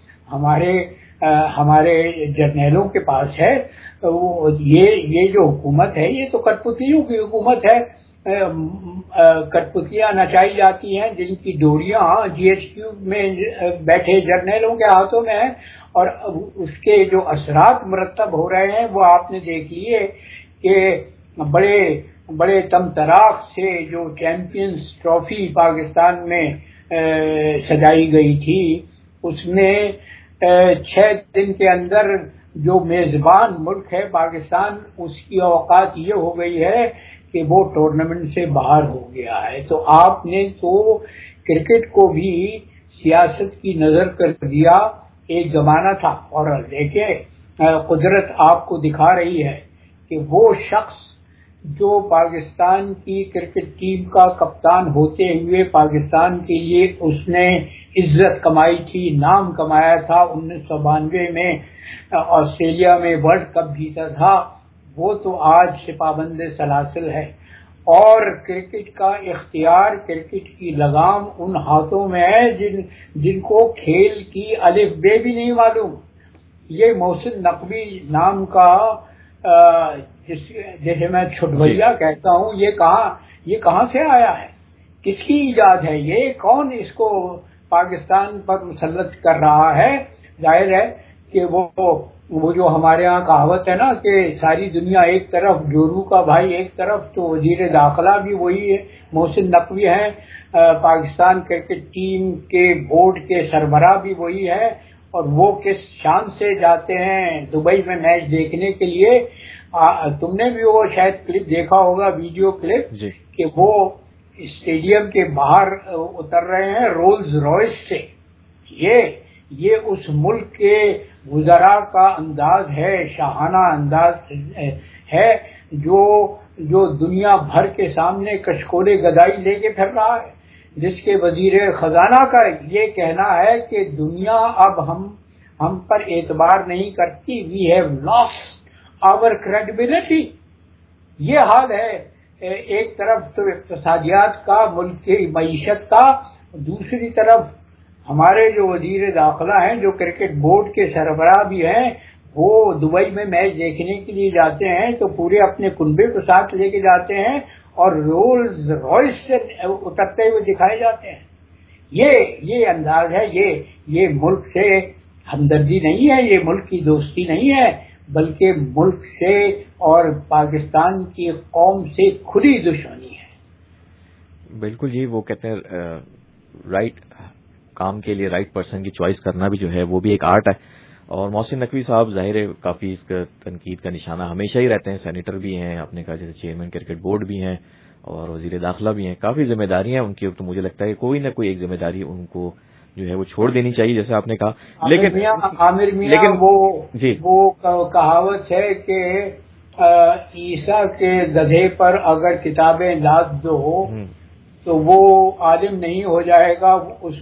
ہمارے جرنیلوں کے پاس ہے۔ یہ جو حکومت ہے یہ تو کٹپتلیوں کی حکومت ہے، کٹپتلیاں نچائی جاتی ہیں جن کی ڈوریاں GHQ میں بیٹھے جرنیلوں کے ہاتھوں میں ہیں، اور اس کے جو اثرات مرتب ہو رہے ہیں وہ آپ نے دیکھ لیے کہ بڑے تمطراق سے جو چیمپئنز ٹرافی پاکستان میں سجائی گئی تھی، اس میں 6 دن کے اندر جو میزبان ملک ہے پاکستان، اس کی اوقات یہ ہو گئی ہے کہ وہ ٹورنامنٹ سے باہر ہو گیا ہے۔ تو آپ نے تو کرکٹ کو بھی سیاست کی نظر کر دیا، ایک زمانہ تھا، اور دیکھیں قدرت آپ کو دکھا رہی ہے کہ وہ شخص جو پاکستان کی کرکٹ ٹیم کا کپتان ہوتے ہوئے پاکستان کے لیے اس نے عزت کمائی تھی، نام کمایا تھا، 1992 میں آسٹریلیا میں ورلڈ کپ جیتا تھا، وہ تو آج سے پابند سلاسل ہے، اور کرکٹ کا اختیار، کرکٹ کی لگام ان ہاتھوں میں ہے جن کو کھیل کی الف بے بھی نہیں معلوم۔ یہ محسن نقوی نام کا جیسے میں چھٹویا کہتا ہوں، یہ کہاں سے آیا ہے؟ کس کی ایجاد ہے؟ یہ کون اس کو پاکستان پر مسلط کر رہا ہے؟ ظاہر ہے کہ وہ جو ہمارے ہاں کہاوت ہے نا کہ ساری دنیا ایک طرف، جورو کا بھائی ایک طرف، تو وزیر داخلہ بھی وہی ہے، محسن نقوی ہیں، پاکستان کرکٹ ٹیم کے بورڈ کے سربراہ بھی وہی ہے، اور وہ کس شان سے جاتے ہیں دبئی میں میچ دیکھنے کے لیے۔ تم نے بھی وہ شاید کلپ دیکھا ہوگا، ویڈیو کلپ، کہ وہ اسٹیڈیم کے باہر اتر رہے ہیں رولز روائس سے۔ یہ اس ملک کے وزراء کا انداز ہے، شاہانہ انداز ہے، جو دنیا بھر کے سامنے کشکول گدائی لے کے پھر رہا ہے، جس کے وزیر خزانہ کا یہ کہنا ہے کہ دنیا اب ہم پر اعتبار نہیں کرتی، we have lost our credibility. یہ حال ہے، ایک طرف تو اقتصادیات کا، ملک کی معیشت کا، دوسری طرف ہمارے جو وزیر داخلہ ہیں، جو کرکٹ بورڈ کے سربراہ بھی ہیں، وہ دبئی میں میچ دیکھنے کے لیے جاتے ہیں تو پورے اپنے کنبے کو ساتھ لے کے جاتے ہیں اور رولز روائس سے اترتے ہوئے دکھائے جاتے ہیں۔ یہ انداز ہے، یہ ملک سے ہمدردی نہیں ہے، یہ ملک کی دوستی نہیں ہے، بلکہ ملک سے اور پاکستان کی قوم سے کھلی دشمنی ہے۔ بالکل جی، وہ کہتے ہیں رائٹ کام کے لیے رائٹ پرسن کی چوائس کرنا بھی جو ہے وہ بھی ایک آرٹ ہے، اور محسن نقوی صاحب ظاہر ہے کافی اس کا تنقید کا نشانہ ہمیشہ ہی رہتے ہیں، سینیٹر بھی ہیں، آپ نے کہا جیسے چیئرمین کرکٹ بورڈ بھی ہیں اور وزیر داخلہ بھی ہیں، کافی ذمہ داریاں ہیں ان کی، تو مجھے لگتا ہے کوئی نہ کوئی ایک ذمہ داری ان کو جو ہے وہ چھوڑ دینی چاہیے، جیسے آپ نے کہا۔ لیکن وہ کہاوت ہے کہ عیسیٰ کے گدھے پر اگر کتابیں لاد دو تو وہ عالم نہیں ہو جائے گا،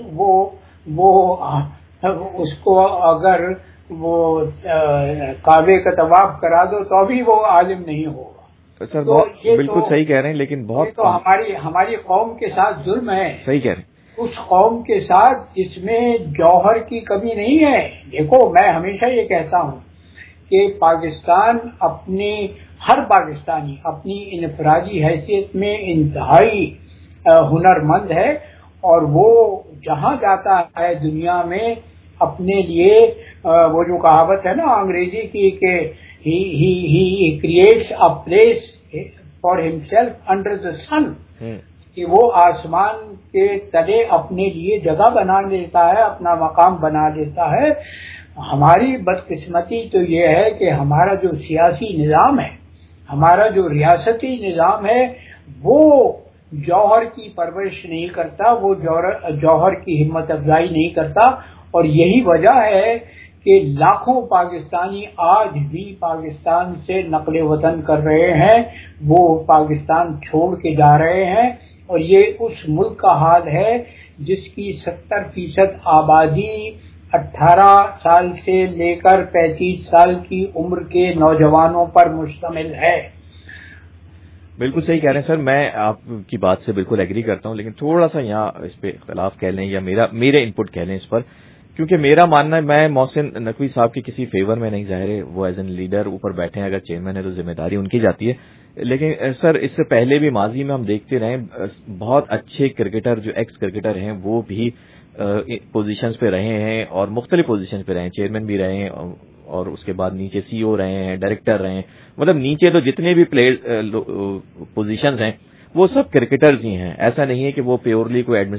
اس کو اگر وہ کعبے کا طواف کرا دو تو ابھی وہ عالم نہیں ہوگا۔ سر بالکل صحیح کہہ رہے ہیں، لیکن بہت تو ہماری قوم کے ساتھ ظلم ہے، صحیح کہہ رہے ہیں، اس قوم کے ساتھ جس میں جوہر کی کمی نہیں ہے۔ دیکھو میں ہمیشہ یہ کہتا ہوں کہ پاکستان ہر پاکستانی اپنی انفرادی حیثیت میں انتہائی ہنرمند ہے، اور وہ جہاں جاتا ہے دنیا میں اپنے لیے وہ جو کہاوت ہے نا انگریزی کی کہ he creates a place for himself under the sun، کہ وہ آسمان کے تلے اپنے لیے جگہ بنا لیتا ہے، اپنا مقام بنا لیتا ہے۔ ہماری بدقسمتی تو یہ ہے کہ ہمارا جو سیاسی نظام ہے، ہمارا جو ریاستی نظام ہے، وہ جوہر کی پرورش نہیں کرتا، وہ جوہر کی ہمت افزائی نہیں کرتا، اور یہی وجہ ہے کہ لاکھوں پاکستانی آج بھی پاکستان سے نقل وطن کر رہے ہیں، وہ پاکستان چھوڑ کے جا رہے ہیں، اور یہ اس ملک کا حال ہے جس کی 70% آبادی 18 سال سے لے کر 35 سال کی عمر کے نوجوانوں پر مشتمل ہے۔ بالکل صحیح کہہ رہے ہیں سر، میں آپ کی بات سے بالکل ایگری کرتا ہوں، لیکن تھوڑا سا یہاں اس پہ اختلاف کہہ لیں یا میرے ان پٹ کہہ لیں اس پر، کیونکہ میرا ماننا ہے میں محسن نقوی صاحب کی کسی فیور میں نہیں، ظاہر ہے وہ ایز این لیڈر اوپر بیٹھے ہیں، اگر چیئرمین ہے تو ذمہ داری ان کی جاتی ہے، لیکن سر اس سے پہلے بھی ماضی میں ہم دیکھتے رہے بہت اچھے کرکٹر جو ایکس کرکٹر ہیں وہ بھی پوزیشنز پہ رہے ہیں اور مختلف پوزیشن پہ رہے ہیں، چیئرمین بھی رہے ہیں اور اس کے بعد نیچے سی او رہے ہیں، ڈائریکٹر رہے ہیں، مطلب نیچے تو جتنے بھی پوزیشنز ہیں وہ سب کرکٹرز ہی ہیں، ایسا نہیں ہے کہ وہ پیورلی کوئی